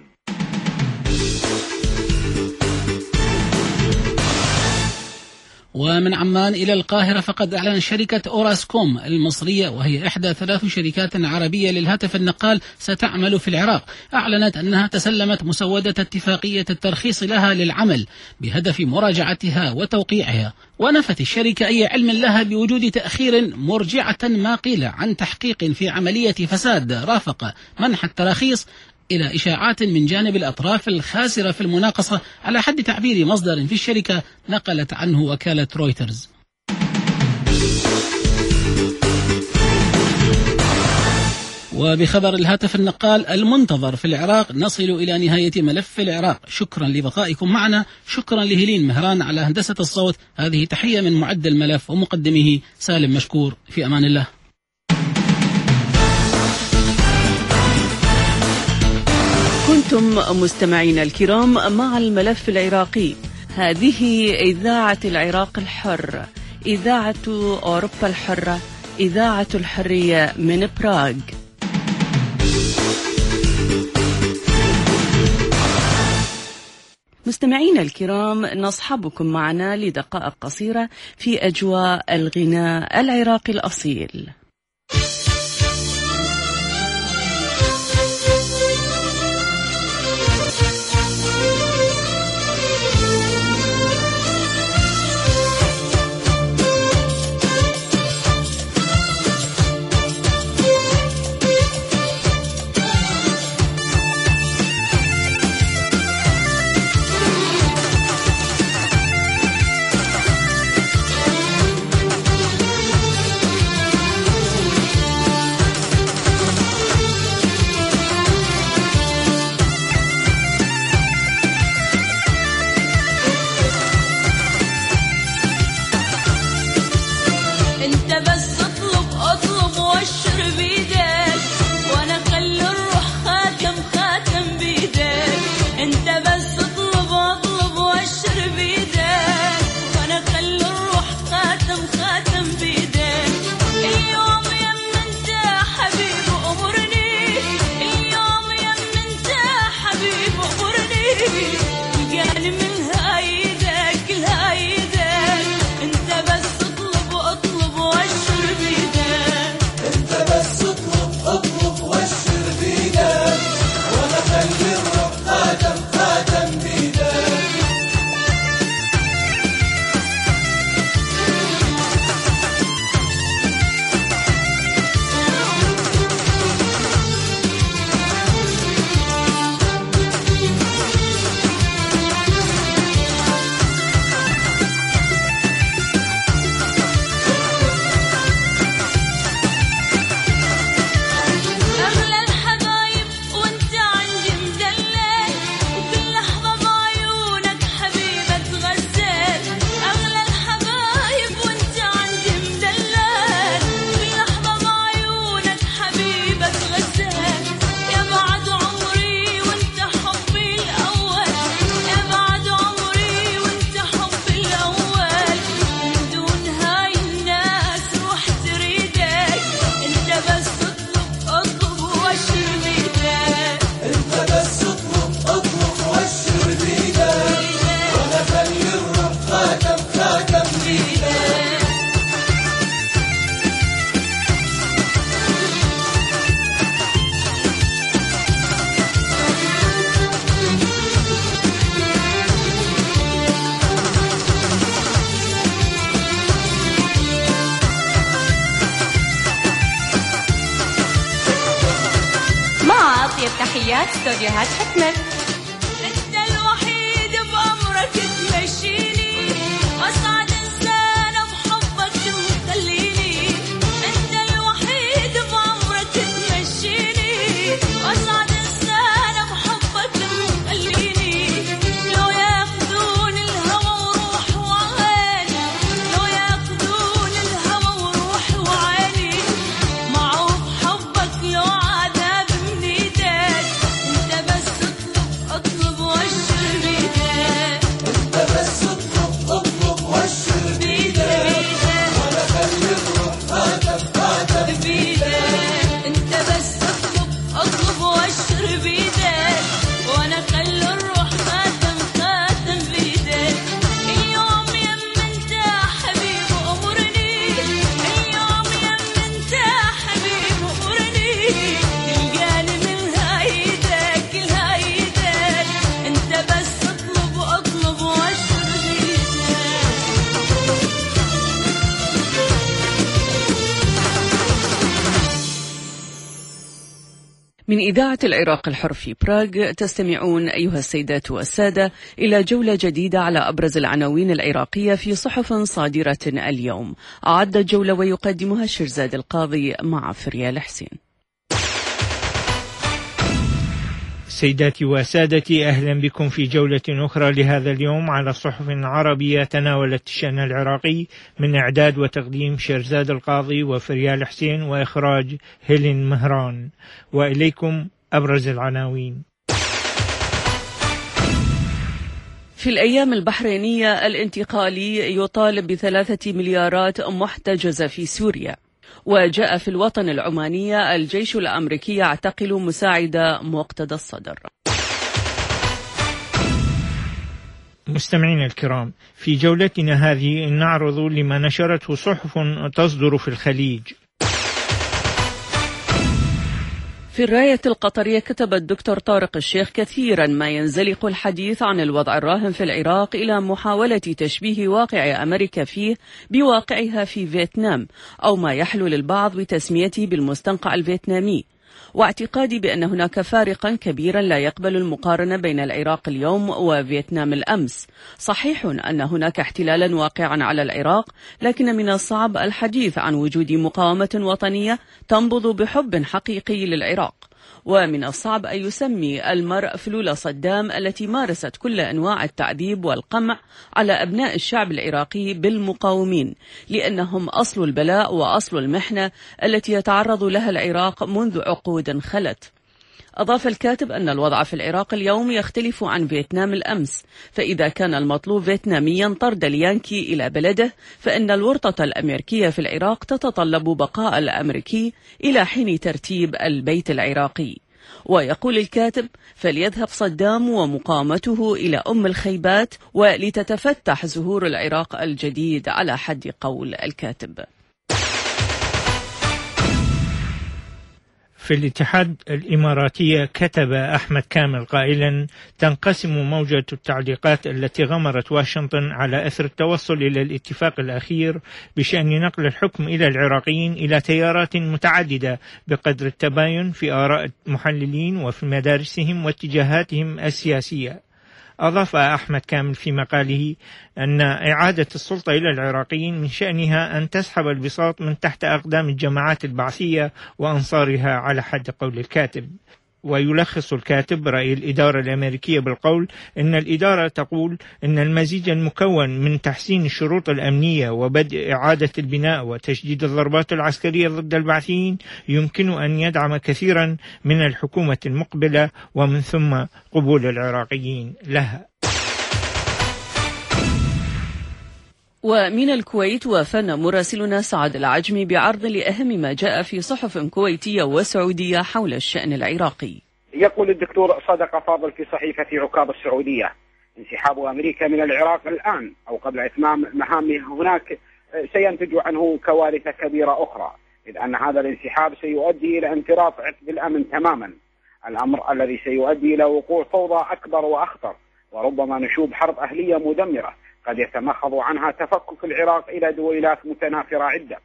ومن عمان إلى القاهرة، فقد أعلن شركة أوراسكوم المصرية، وهي إحدى 3 شركات عربية للهاتف النقال ستعمل في العراق، أعلنت أنها تسلمت مسودة اتفاقية الترخيص لها للعمل بهدف مراجعتها وتوقيعها. ونفت الشركة أي علم لها بوجود تأخير، مرجعة ما قيل عن تحقيق في عملية فساد رافق منح التراخيص إلى إشاعات من جانب الأطراف الخاسرة في المناقصة، على حد تعبير مصدر في الشركة نقلت عنه وكالة رويترز. وبخبر الهاتف النقال المنتظر في العراق، نصل إلى نهاية ملف العراق. شكرا لبقائكم معنا، شكرا لهيلين مهران على هندسة الصوت. هذه تحية من معد الملف ومقدمه سالم مشكور. في أمان الله. كنتم مستمعين الكرام مع الملف العراقي. هذه إذاعة العراق الحر، إذاعة أوروبا الحرة، إذاعة الحرية من براغ. مستمعين الكرام، نصحبكم معنا لدقائق قصيرة في أجواء الغناء العراقي الأصيل. تحيات استوديوهات حكمة. انت الوحيد بأمرك تمشيني، واسعد انسان بحبك تخليني. انت الوحيد بأمرك تمشيني، واسعد انسان بحبك تخليني. لو ياخذون الهوى وروح وعيني، لو ياخذون الهوى وروح وعيني، معه بحبك لو عذاب من ايدك. انت بس اطلب واشر بيدك، انت بس اطلب واشر بيدك، ولا خلي الروح فاتك بيدك. انت بس اطلب واشر بيدك، وانا خلي الروح خاتم بيدك. اليوم يم انت حبيب امرني، اليوم يم انت حبيب امرني، تلقاني من هايدك الهايدك. انت بس اطلب واشر بيدك. من إذاعة العراق الحر في براغ تستمعون أيها السيدات والسادة إلى جولة جديدة على أبرز العناوين العراقية في صحف صادرة اليوم. أعد الجولة ويقدمها شرزاد القاضي مع فريال حسين. سيداتي وسادتي، أهلا بكم في جولة أخرى لهذا اليوم على صحف عربية تناولت الشأن العراقي، من إعداد وتقديم شرزاد القاضي وفريال حسين، وإخراج هيلين مهران. وإليكم أبرز العناوين. في الأيام البحرينية الانتقالي يطالب ب3 مليارات محتجزة في سوريا. وجاء في الوطن العمانية الجيش الأمريكي يعتقل مساعد مقتدى الصدر. مستمعين الكرام، في جولتنا هذه نعرض لما نشرته صحف تصدر في الخليج. في الراية القطرية كتب الدكتور طارق الشيخ: كثيرا ما ينزلق الحديث عن الوضع الراهن في العراق إلى محاولة تشبيه واقع أمريكا فيه بواقعها في فيتنام، أو ما يحلو للبعض بتسميته بالمستنقع الفيتنامي، واعتقادي بأن هناك فارقا كبيرا لا يقبل المقارنة بين العراق اليوم وفيتنام الأمس. صحيح أن هناك احتلالا واقعا على العراق، لكن من الصعب الحديث عن وجود مقاومة وطنية تنبض بحب حقيقي للعراق، ومن الصعب أن يسمي المرء فلول صدام التي مارست كل أنواع التعذيب والقمع على أبناء الشعب العراقي بالمقاومين، لأنهم أصل البلاء وأصل المحنة التي يتعرض لها العراق منذ عقود خلت. أضاف الكاتب أن الوضع في العراق اليوم يختلف عن فيتنام الأمس، فإذا كان المطلوب فيتناميا طرد اليانكي إلى بلده، فإن الورطة الأمريكية في العراق تتطلب بقاء الأمريكي إلى حين ترتيب البيت العراقي. ويقول الكاتب: فليذهب صدام ومقاومته إلى أم الخيبات ولتتفتح زهور العراق الجديد، على حد قول الكاتب. في الاتحاد الإماراتية كتب أحمد كامل قائلا: تنقسم موجة التعليقات التي غمرت واشنطن على أثر التوصل إلى الاتفاق الأخير بشأن نقل الحكم إلى العراقيين إلى تيارات متعددة بقدر التباين في آراء المحللين وفي مدارسهم واتجاهاتهم السياسية. أضاف أحمد كامل في مقاله أن إعادة السلطة إلى العراقيين من شأنها أن تسحب البساط من تحت أقدام الجماعات البعثية وأنصارها، على حد قول الكاتب. ويلخص الكاتب رأي الإدارة الأمريكية بالقول إن الإدارة تقول إن المزيج المكون من تحسين الشروط الأمنية وبدء إعادة البناء وتشديد الضربات العسكرية ضد البعثيين يمكن أن يدعم كثيرا من الحكومة المقبلة، ومن ثم قبول العراقيين لها. ومن الكويت وافانا مراسلنا سعد العجمي بعرض لأهم ما جاء في صحف كويتية وسعودية حول الشأن العراقي. يقول الدكتور صدق فاضل في صحيفة عكاظ السعودية: انسحاب أمريكا من العراق الآن أو قبل إتمام مهامه هناك سينتج عنه كوارث كبيرة أخرى، إذ أن هذا الانسحاب سيؤدي إلى انقراض عقد الأمن تماما، الأمر الذي سيؤدي إلى وقوع فوضى أكبر وأخطر، وربما نشوب حرب أهلية مدمرة قد يتمخض عنها تفكك العراق إلى دويلات متنافرة عدة.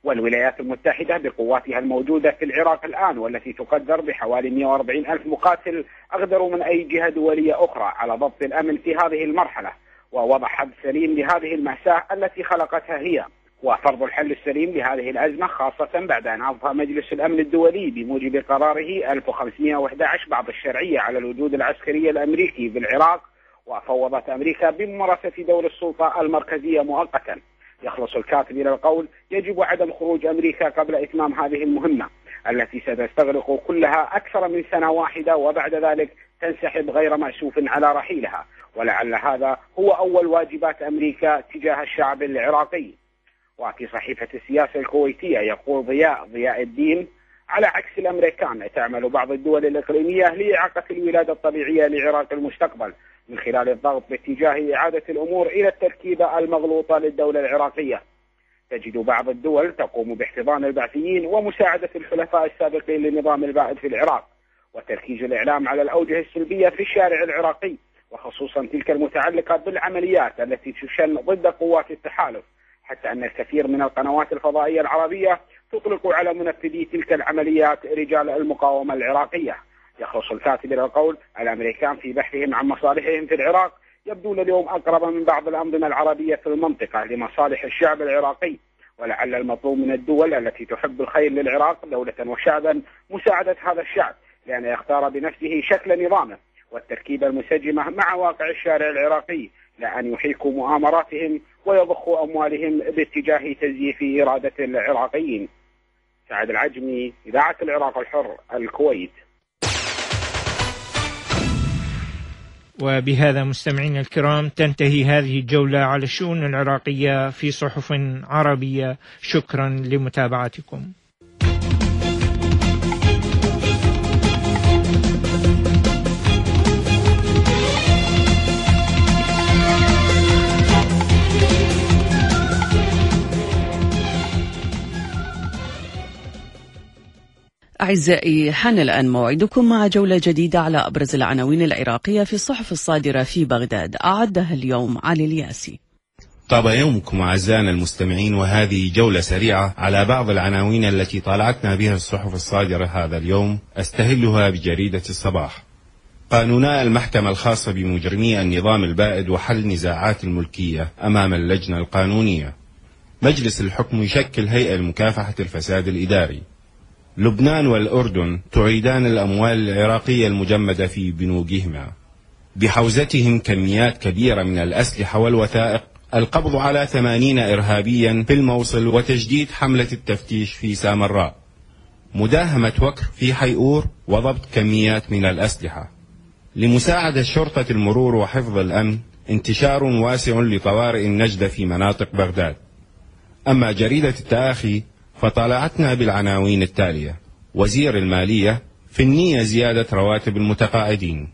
والولايات المتحدة بقواتها الموجودة في العراق الآن والتي تقدر بحوالي 140 ألف مقاتل أقدر من أي جهة دولية أخرى على ضبط الأمن في هذه المرحلة ووضع حد سليم لهذه المأساة التي خلقتها هي، وفرض الحل السليم لهذه الأزمة خاصة بعد أن أضفى مجلس الأمن الدولي بموجب قراره 1511 بعض الشرعية على الوجود العسكري الأمريكي بالعراق، وفوضت أمريكا بممارسة دور السلطة المركزية مؤقتا. يخلص الكاتب إلى القول: يجب عدم خروج أمريكا قبل إتمام هذه المهمة التي ستستغرق كلها أكثر من سنة واحدة، وبعد ذلك تنسحب غير مأسوف على رحيلها، ولعل هذا هو أول واجبات أمريكا تجاه الشعب العراقي. وفي صحيفة السياسة الكويتية يقول ضياء الدين: على عكس الأمريكان تعمل بعض الدول الإقليمية لإعاقة الولادة الطبيعية لعراق المستقبل من خلال الضغط باتجاه إعادة الأمور إلى التركيبة المغلوطة للدولة العراقية. تجد بعض الدول تقوم باحتضان البعثيين ومساعدة الحلفاء السابقين للنظام البائد في العراق، وتركيز الإعلام على الأوجه السلبية في الشارع العراقي، وخصوصا تلك المتعلقة بالعمليات التي تشن ضد قوات التحالف، حتى أن الكثير من القنوات الفضائية العربية تطلق على منفذي تلك العمليات رجال المقاومة العراقية. يخلص الكاتب إلى القول: الأمريكان في بحثهم عن مصالحهم في العراق يبدون اليوم أقرب من بعض الأنظمة العربية في المنطقة لمصالح الشعب العراقي، ولعل المطلوب من الدول التي تحب الخير للعراق دولة وشعبا مساعدة هذا الشعب لأن يختار بنفسه شكل نظامه والتركيبة المنسجمة مع واقع الشارع العراقي، لا أن يحيكوا مؤامراتهم ويضخوا أموالهم باتجاه تزييف إرادة العراقيين. سعد العجمي، إذاعة العراق الحر، الكويت. وبهذا مستمعينا الكرام تنتهي هذه الجولة على الشؤون العراقية في صحف عربية. شكرا لمتابعتكم. أعزائي، حان الآن موعدكم مع جولة جديدة على أبرز العناوين العراقية في الصحف الصادرة في بغداد. أعدها اليوم علي الياسي. طاب يومكم أعزائنا المستمعين، وهذه جولة سريعة على بعض العناوين التي طالعتنا بها الصحف الصادرة هذا اليوم. أستهلها بجريدة الصباح. قانونا المحكمة الخاصة بمجرمي النظام البائد وحل نزاعات الملكية أمام اللجنة القانونية. مجلس الحكم يشكل هيئة لمكافحة الفساد الإداري. لبنان والأردن تعيدان الأموال العراقية المجمدة في بنوكهما. بحوزتهم كميات كبيرة من الأسلحة والوثائق. القبض على 80 إرهابيا في الموصل وتجديد حملة التفتيش في سامراء. مداهمة وكر في حيئور وضبط كميات من الأسلحة. لمساعدة شرطة المرور وحفظ الأمن انتشار واسع لطوارئ النجدة في مناطق بغداد. أما جريدة التآخي فطالعتنا بالعناوين التالية: وزير المالية في النية زيادة رواتب المتقاعدين.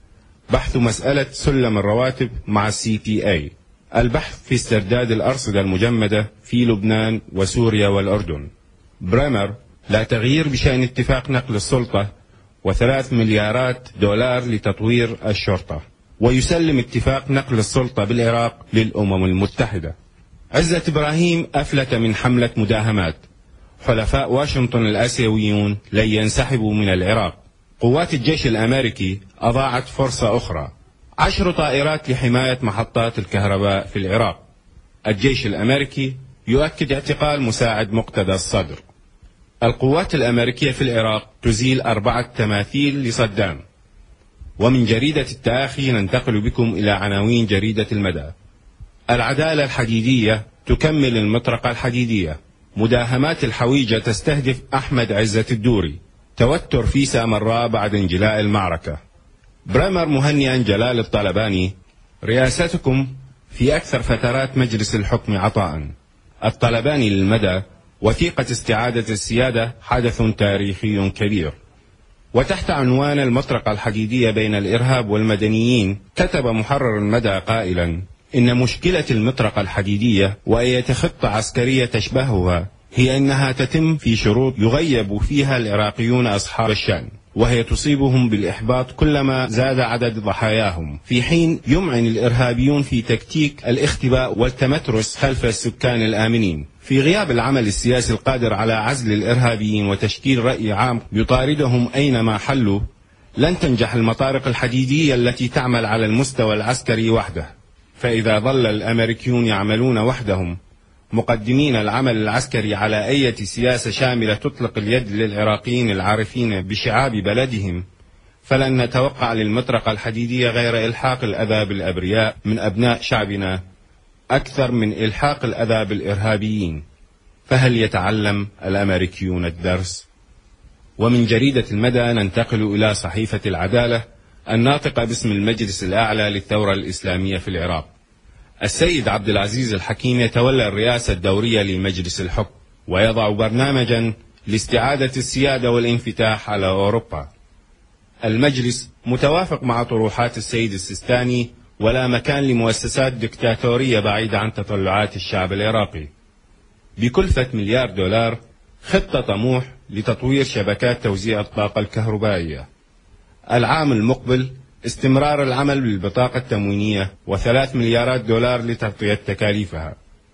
بحث مسألة سلم الرواتب مع CPA. البحث في استرداد الأرصدة المجمدة في لبنان وسوريا والأردن. بريمر: لا تغيير بشأن اتفاق نقل السلطة و3 مليارات دولار لتطوير الشرطة. ويسلم اتفاق نقل السلطة بالعراق للأمم المتحدة. عزة إبراهيم أفلت من حملة مداهمات. حلفاء واشنطن الآسيويون لن ينسحبوا من العراق. قوات الجيش الأمريكي أضاعت فرصة أخرى. 10 طائرات لحماية محطات الكهرباء في العراق. الجيش الأمريكي يؤكد اعتقال مساعد مقتدى الصدر. القوات الأمريكية في العراق تزيل 4 تماثيل لصدام. ومن جريدة التآخي ننتقل بكم إلى عناوين جريدة المدى. العدالة الحديدية تكمل المطرقة الحديدية. مداهمات الحويجة تستهدف أحمد عزة الدوري. توتر في سامراء بعد انجلاء المعركة. بريمر مهنئا جلال الطلباني: رئاستكم في أكثر فترات مجلس الحكم عطاء. الطلباني للمدى: وثيقة استعادة السيادة حدث تاريخي كبير. وتحت عنوان المطرقة الحديدية بين الإرهاب والمدنيين كتب محرر المدى قائلا: إن مشكلة المطرقة الحديدية وأي خطة عسكرية تشبهها هي أنها تتم في شروط يغيب فيها العراقيون أصحاب الشأن، وهي تصيبهم بالإحباط كلما زاد عدد ضحاياهم، في حين يمعن الإرهابيون في تكتيك الاختباء والتمترس خلف السكان الآمنين. في غياب العمل السياسي القادر على عزل الإرهابيين وتشكيل رأي عام يطاردهم أينما حلوا، لن تنجح المطارق الحديدية التي تعمل على المستوى العسكري وحده. فإذا ظل الأمريكيون يعملون وحدهم مقدمين العمل العسكري على أي سياسة شاملة تطلق اليد للعراقيين العارفين بشعاب بلدهم، فلن نتوقع للمطرقة الحديدية غير إلحاق الأذى بالأبرياء من أبناء شعبنا أكثر من إلحاق الأذى بالإرهابيين. فهل يتعلم الأمريكيون الدرس؟ ومن جريدة المدى ننتقل إلى صحيفة العدالة الناطقة باسم المجلس الأعلى للثورة الإسلامية في العراق. السيد عبد العزيز الحكيم يتولى الرئاسة الدورية لمجلس الحكم، ويضع برنامجا لاستعادة السيادة والانفتاح على أوروبا. المجلس متوافق مع طروحات السيد السيستاني، ولا مكان لمؤسسات دكتاتورية بعيدة عن تطلعات الشعب العراقي. بكلفة $1 مليار خطة طموح لتطوير شبكات توزيع الطاقة الكهربائية. العام المقبل استمرار العمل بالبطاقة التموينية و$3 مليارات لتغطية تكاليفها.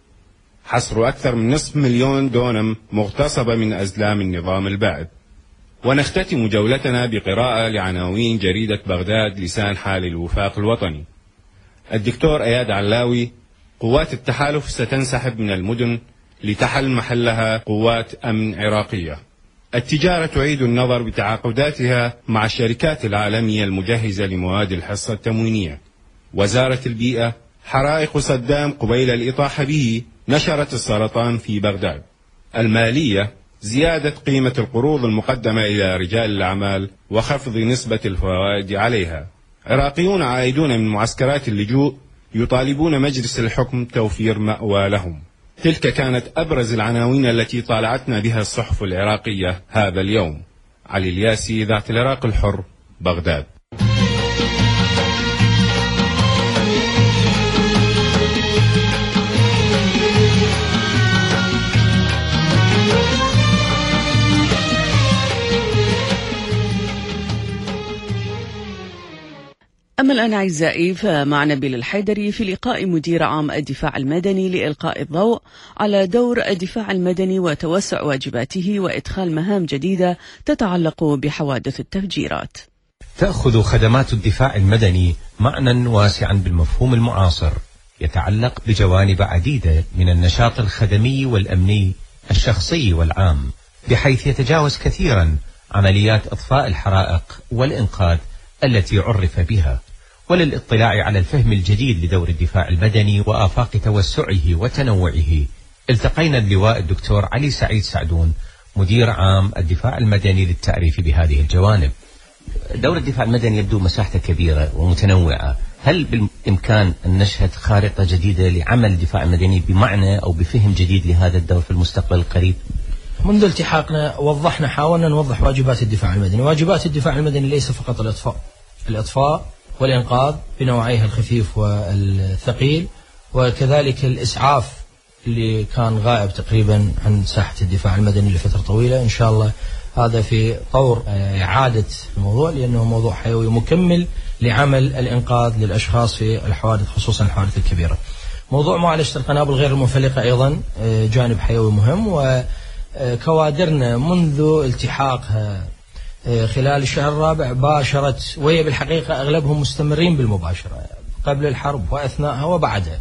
حصر أكثر من 500,000 دونم مغتصبة من أزلام النظام البائد. ونختتم جولتنا بقراءة لعناوين جريدة بغداد لسان حال الوفاق الوطني. الدكتور اياد علاوي: قوات التحالف ستنسحب من المدن لتحل محلها قوات أمن عراقية. التجارة تعيد النظر بتعاقداتها مع الشركات العالمية المجهزة لمواد الحصة التموينية. وزارة البيئة: حرائق صدام قبيل الإطاحة به نشرت السرطان في بغداد. المالية: زيادة قيمة القروض المقدمة إلى رجال الأعمال وخفض نسبة الفوائد عليها. عراقيون عائدون من معسكرات اللجوء يطالبون مجلس الحكم توفير مأوى لهم. تلك كانت أبرز العناوين التي طالعتنا بها الصحف العراقية هذا اليوم. علي الياسي، ذات العراق الحر، بغداد. أما الآن أعزائي فمع نبيل الحيدري في لقاء مدير عام الدفاع المدني لإلقاء الضوء على دور الدفاع المدني وتوسع واجباته وإدخال مهام جديدة تتعلق بحوادث التفجيرات. تأخذ خدمات الدفاع المدني معنى واسعا بالمفهوم المعاصر، يتعلق بجوانب عديدة من النشاط الخدمي والأمني الشخصي والعام، بحيث يتجاوز كثيرا عمليات إطفاء الحرائق والإنقاذ التي عرف بها. وللاطلاع على الفهم الجديد لدور الدفاع المدني وآفاق توسعه وتنوعه، التقينا اللواء الدكتور علي سعيد سعدون مدير عام الدفاع المدني للتعريف بهذه الجوانب. دور الدفاع المدني يبدو مساحته كبيرة ومتنوعة، هل بالإمكان أن نشهد خارطة جديدة لعمل الدفاع المدني بمعنى أو بفهم جديد لهذا الدور في المستقبل القريب؟ منذ التحاقنا حاولنا نوضح واجبات الدفاع المدني. واجبات الدفاع المدني ليس فقط الإطفاء والإنقاذ بنوعيه الخفيف والثقيل، وكذلك الإسعاف اللي كان غائب تقريبا عن ساحة الدفاع المدني لفترة طويلة. إن شاء الله هذا في طور إعادة الموضوع، لأنه موضوع حيوي مكمل لعمل الإنقاذ للأشخاص في الحوادث، خصوصا الحوادث الكبيرة. موضوع معالجة القنابل غير المنفلقة أيضا جانب حيوي مهم، وكوادرنا منذ التحاقها خلال الشهر الرابع باشرت، وهي بالحقيقة أغلبهم مستمرين بالمباشرة قبل الحرب وأثناءها وبعدها،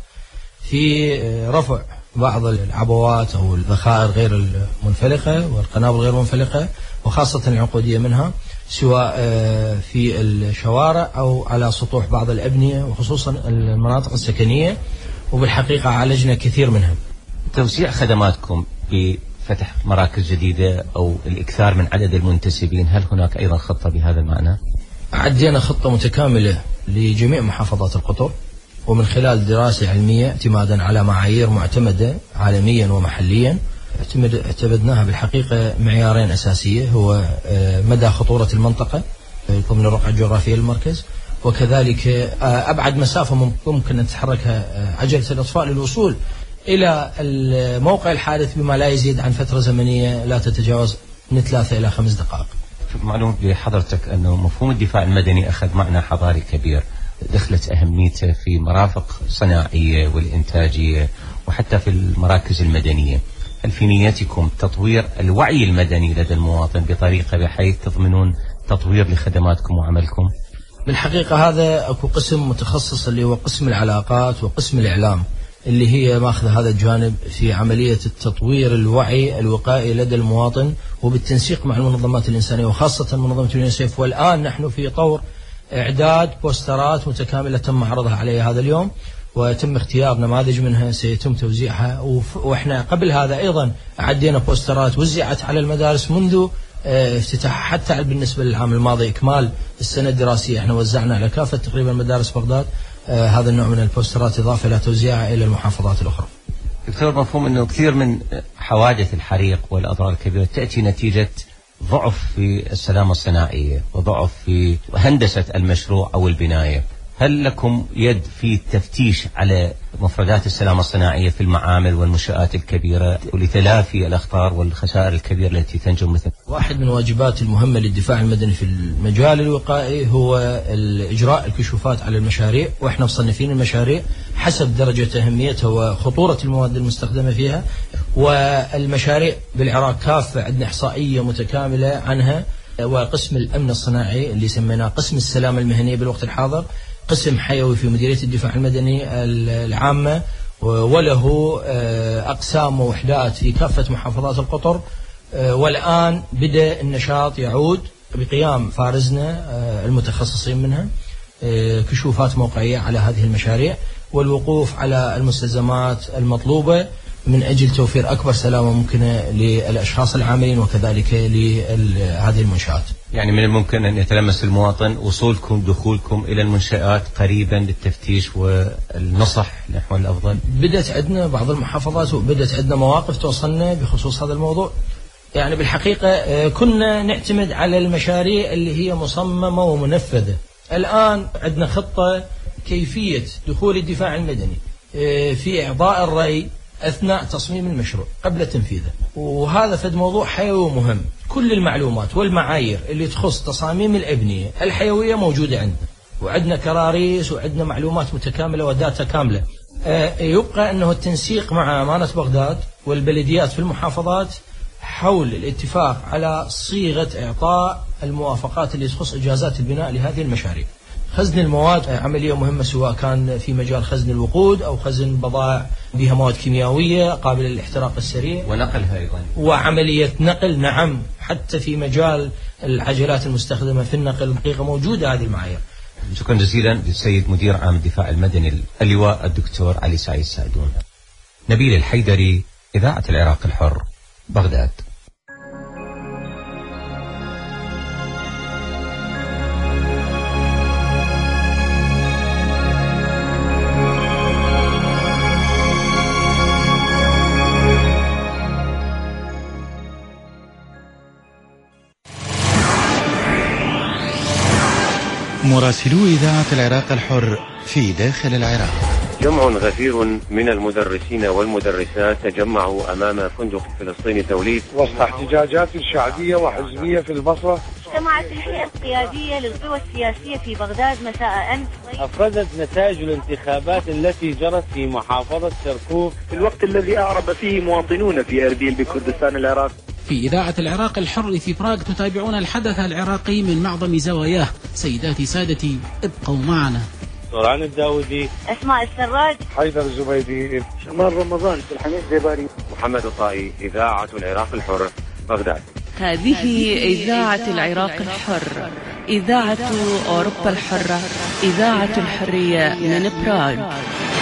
في رفع بعض العبوات أو الذخائر غير المنفلقة والقنابل غير المنفلقة، وخاصة العنقودية منها، سواء في الشوارع أو على سطوح بعض الأبنية وخصوصا المناطق السكنية، وبالحقيقة عالجنا كثير منها. توسيع خدماتكم بفتح مراكز جديدة أو الإكثار من عدد المنتسبين، هل هناك أيضا خطة بهذا المعنى؟ عدينا خطة متكاملة لجميع محافظات القطر، ومن خلال دراسة علمية اعتمادا على معايير معتمدة عالميا ومحليا. اعتمدناها بالحقيقة معيارين أساسية، هو مدى خطورة المنطقة من الرقعة الجغرافية للمركز، وكذلك أبعد مسافة ممكن أن تتحركها عجلة الإطفاء للوصول إلى موقع الحادث بما لا يزيد عن فترة زمنية لا تتجاوز من 3 إلى 5 دقائق. معلوم بحضرتك أنه مفهوم الدفاع المدني أخذ معنى حضاري كبير، دخلت أهميته في مرافق صناعية والإنتاجية وحتى في المراكز المدنية. هل في نيتكم تطوير الوعي المدني لدى المواطن بطريقة بحيث تضمنون تطوير لخدماتكم وعملكم؟ بالحقيقة هذا أكو قسم متخصص اللي هو قسم العلاقات وقسم الإعلام، اللي هي ماخذ هذا الجانب في عملية التطوير الوعي الوقائي لدى المواطن وبالتنسيق مع المنظمات الإنسانية وخاصة منظمة اليونيسيف. والآن نحن في طور إعداد بوسترات متكاملة تم عرضها عليها هذا اليوم، وتم اختيار نماذج منها سيتم توزيعها. وإحنا قبل هذا أيضا عدينا بوسترات وزعت على المدارس منذ افتتاح حتى بالنسبة للعام الماضي إكمال السنة الدراسية. احنا وزعنا على كافة تقريبا مدارس بغداد هذا النوع من البوسترات إضافة إلى توزيعها إلى المحافظات الأخرى. دكتور، مفهوم أنه كثير من حوادث الحريق والأضرار الكبيرة تأتي نتيجة ضعف في السلامة الصناعية وضعف في هندسة المشروع أو البناية. هل لكم يد في التفتيش على مفردات السلامة الصناعية في المعامل والمنشآت الكبيرة ولتلافي الأخطار والخسائر الكبيرة التي تنجم مثل؟ واحد من واجبات المهمة للدفاع المدني في المجال الوقائي هو إجراء الكشوفات على المشاريع، وإحنا مصنفين المشاريع حسب درجة أهميتها وخطورة المواد المستخدمة فيها. والمشاريع بالعراق كافة عندنا إحصائية متكاملة عنها، وقسم الأمن الصناعي اللي سميناه قسم السلامة المهنية بالوقت الحاضر قسم حيوي في مديرية الدفاع المدني العامة، وله أقسام ووحدات في كافة محافظات القطر. والآن بدأ النشاط يعود بقيام فارزنا المتخصصين منها كشوفات موقعية على هذه المشاريع والوقوف على المستلزمات المطلوبة من أجل توفير أكبر سلامة ممكنة للأشخاص العاملين وكذلك لهذه المنشآت. يعني من الممكن أن يتلمس المواطن وصولكم دخولكم إلى المنشآت قريبا للتفتيش والنصح نحو الأفضل؟ بدأت عندنا بعض المحافظات وبدأت عندنا مواقف توصلنا بخصوص هذا الموضوع. يعني بالحقيقة كنا نعتمد على المشاريع اللي هي مصممة ومنفذة. الآن عندنا خطة كيفية دخول الدفاع المدني في إعضاء الرأي أثناء تصميم المشروع قبل تنفيذه، وهذا فد موضوع حيوي ومهم. كل المعلومات والمعايير اللي تخص تصاميم الأبنية الحيوية موجودة عندنا، وعندنا كراريس وعندنا معلومات متكاملة وداتا كاملة. يبقى أنه التنسيق مع أمانة بغداد والبلديات في المحافظات حول الاتفاق على صيغة إعطاء الموافقات اللي تخص إجازات البناء لهذه المشاريع. خزن المواد عملية مهمة، سواء كان في مجال خزن الوقود أو خزن بضائع بها مواد كيميائية قابلة للاحتراق السريع ونقلها أيضا، وعملية نقل. نعم، حتى في مجال العجلات المستخدمة في النقل حقيقة موجودة هذه المعايير. شكرا جزيلا للسيد مدير عام الدفاع المدني اللواء الدكتور علي سعيد سعدون. نبيل الحيدري، إذاعة العراق الحر، بغداد. مراسلو إذاعة العراق الحر في داخل العراق. جمع غفير من المدرسين والمدرسات تجمعوا أمام فندق فلسطيني توليد وسط احتجاجات شعبية وحزبية في البصرة. اجتمعت الهيئة القيادية للقوى السياسية في بغداد مساء أمس. أفردت نتائج الانتخابات التي جرت في محافظة كركوك في الوقت الذي أعرب فيه مواطنون في أربيل بكردستان العراق. في إذاعة العراق الحر في براغ تتابعون الحدث العراقي من معظم زواياه. سيداتي سادتي، ابقوا معنا. سوران الداودي، أسماء السراج، حيدر الزبيدي، شمال رمضان، الحميد زيباري، محمد الطائي. إذاعة العراق الحر، بغداد. هذه إذاعة العراق الحر، إذاعة أوروبا الحرة، إذاعة الحرية من براغ.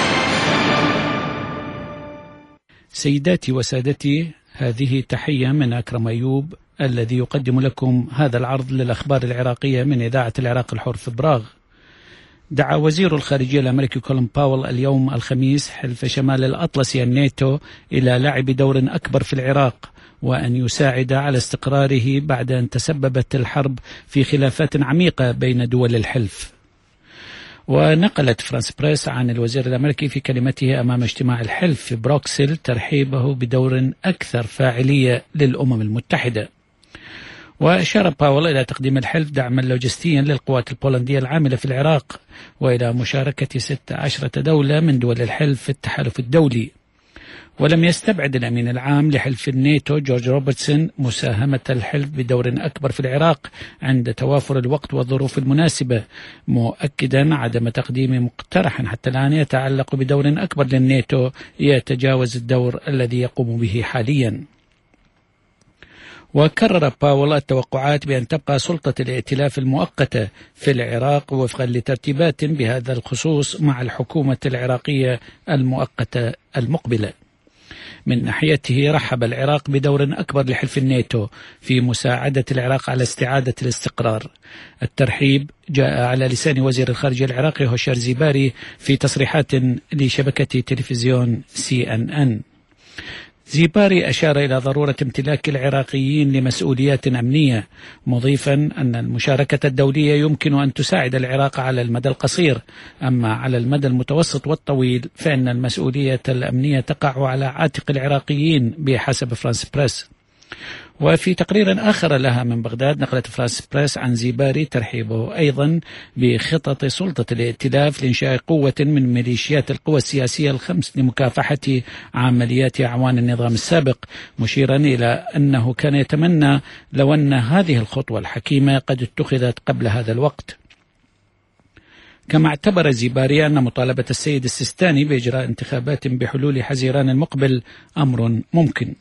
سيداتي وسادتي، هذه تحية من أكرم أيوب الذي يقدم لكم هذا العرض للأخبار العراقية من إذاعة العراق الحر في براغ. دعا وزير الخارجية الأمريكي كولين باول اليوم الخميس حلف شمال الأطلسي الناتو إلى لعب دور أكبر في العراق وأن يساعد على استقراره بعد أن تسببت الحرب في خلافات عميقة بين دول الحلف. ونقلت فرانس بريس عن الوزير الأمريكي في كلمته أمام اجتماع الحلف في بروكسل ترحيبه بدور أكثر فاعلية للأمم المتحدة. وأشار باول إلى تقديم الحلف دعما لوجستيا للقوات البولندية العاملة في العراق، وإلى مشاركة 16 دولة من دول الحلف في التحالف الدولي. ولم يستبعد الأمين العام لحلف الناتو جورج روبرتسون مساهمة الحلف بدور أكبر في العراق عند توافر الوقت والظروف المناسبة، مؤكدا عدم تقديم مقترح حتى الآن يتعلق بدور أكبر للناتو يتجاوز الدور الذي يقوم به حاليا. وكرر باول التوقعات بأن تبقى سلطة الائتلاف المؤقتة في العراق وفقا لترتيبات بهذا الخصوص مع الحكومة العراقية المؤقتة المقبلة. من ناحيته رحب العراق بدور أكبر لحلف الناتو في مساعدة العراق على استعادة الاستقرار. الترحيب جاء على لسان وزير الخارجية العراقي هوشار زيباري في تصريحات لشبكة تلفزيون CNN. زيباري أشار إلى ضرورة امتلاك العراقيين لمسؤوليات أمنية، مضيفا أن المشاركة الدولية يمكن أن تساعد العراق على المدى القصير، أما على المدى المتوسط والطويل فإن المسؤولية الأمنية تقع على عاتق العراقيين بحسب فرانس بريس. وفي تقرير آخر لها من بغداد نقلت فرانس بريس عن زيباري ترحيبه أيضا بخطط سلطة الائتلاف لإنشاء قوة من ميليشيات القوى السياسية الخمس لمكافحة عمليات أعوان النظام السابق، مشيرا إلى أنه كان يتمنى لو أن هذه الخطوة الحكيمة قد اتخذت قبل هذا الوقت. كما اعتبر زيباري أن مطالبة السيد السيستاني بإجراء انتخابات بحلول حزيران المقبل أمر ممكن.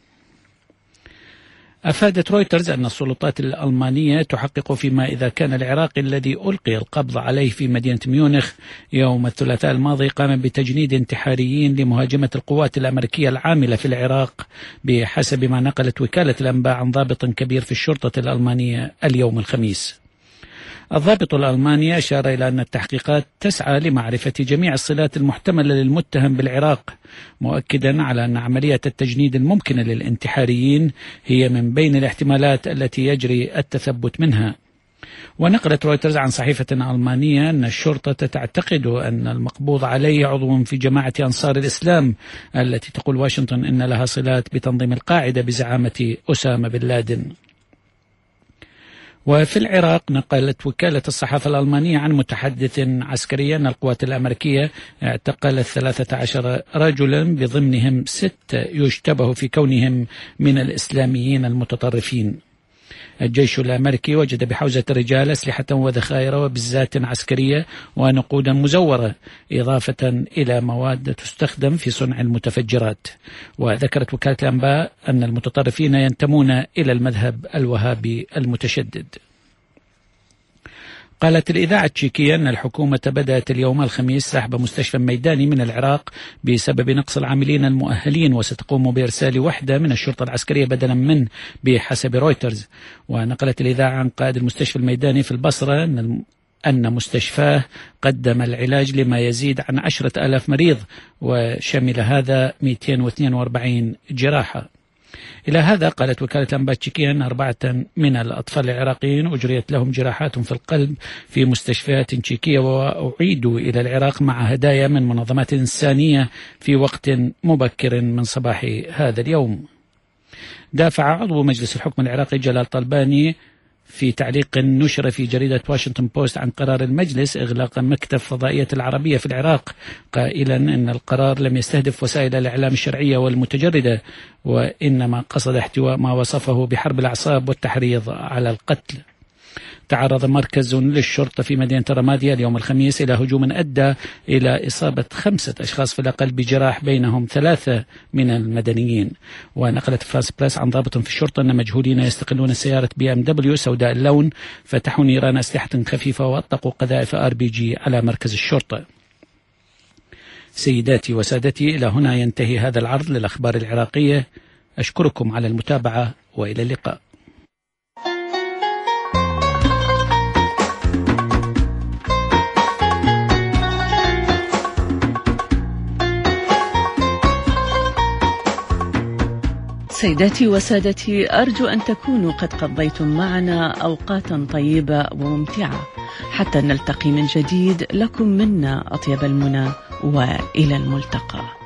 أفادت رويترز أن السلطات الألمانية تحقق فيما إذا كان العراقي الذي ألقي القبض عليه في مدينة ميونخ يوم الثلاثاء الماضي قام بتجنيد انتحاريين لمهاجمة القوات الأمريكية العاملة في العراق، بحسب ما نقلت وكالة الأنباء عن ضابط كبير في الشرطة الألمانية اليوم الخميس. الضابط الألماني أشار إلى أن التحقيقات تسعى لمعرفة جميع الصلات المحتملة للمتهم بالعراق، مؤكدا على أن عملية التجنيد الممكنة للانتحاريين هي من بين الاحتمالات التي يجري التثبت منها. ونقلت رويترز عن صحيفة ألمانية أن الشرطة تعتقد أن المقبوض عليه عضو في جماعة أنصار الإسلام التي تقول واشنطن أن لها صلات بتنظيم القاعدة بزعامة أسامة بن لادن. وفي العراق نقلت وكالة الصحافة الألمانية عن متحدث عسكري أن القوات الأمريكية اعتقلت 13 رجلا بضمنهم 6 يشتبه في كونهم من الإسلاميين المتطرفين. الجيش الأمريكي وجد بحوزة الرجال أسلحة وذخائر وبزات عسكرية ونقودا مزورة، إضافة إلى مواد تستخدم في صنع المتفجرات. وذكرت وكالة الأنباء أن المتطرفين ينتمون إلى المذهب الوهابي المتشدد. قالت الإذاعة التشيكية أن الحكومة بدأت اليوم الخميس سحب مستشفى ميداني من العراق بسبب نقص العاملين المؤهلين، وستقوم بإرسال وحدة من الشرطة العسكرية بدلا منه بحسب رويترز. ونقلت الإذاعة عن قائد المستشفى الميداني في البصرة أن مستشفاه قدم العلاج لما يزيد عن 10,000 مريض، وشمل هذا 242 جراحة. إلى هذا قالت وكالة الأنباء التشيكية أن 4 من الأطفال العراقيين أجريت لهم جراحات في القلب في مستشفيات تشيكية وأعيدوا إلى العراق مع هدايا من منظمات إنسانية في وقت مبكر من صباح هذا اليوم. دافع عضو مجلس الحكم العراقي جلال طلباني في تعليق نشر في جريدة واشنطن بوست عن قرار المجلس إغلاق مكتب فضائية العربية في العراق، قائلا أن القرار لم يستهدف وسائل الإعلام الشرعية والمتجردة، وإنما قصد احتواء ما وصفه بحرب الأعصاب والتحريض على القتل. تعرض مركز للشرطة في مدينة رمادية اليوم الخميس إلى هجوم أدى إلى إصابة 5 أشخاص في الأقل بجراح، بينهم 3 من المدنيين. ونقلت فرانس بريس عن ضابط في الشرطة أن مجهولين يستقلون سيارة BMW سوداء اللون فتحوا نيران أسلحة خفيفة وأطلقوا قذائف RPG على مركز الشرطة. سيداتي وسادتي، إلى هنا ينتهي هذا العرض للأخبار العراقية. أشكركم على المتابعة وإلى اللقاء. سيداتي وسادتي، أرجو أن تكونوا قد قضيتم معنا أوقاتا طيبة وممتعة. حتى نلتقي من جديد، لكم منا أطيب المنى وإلى الملتقى.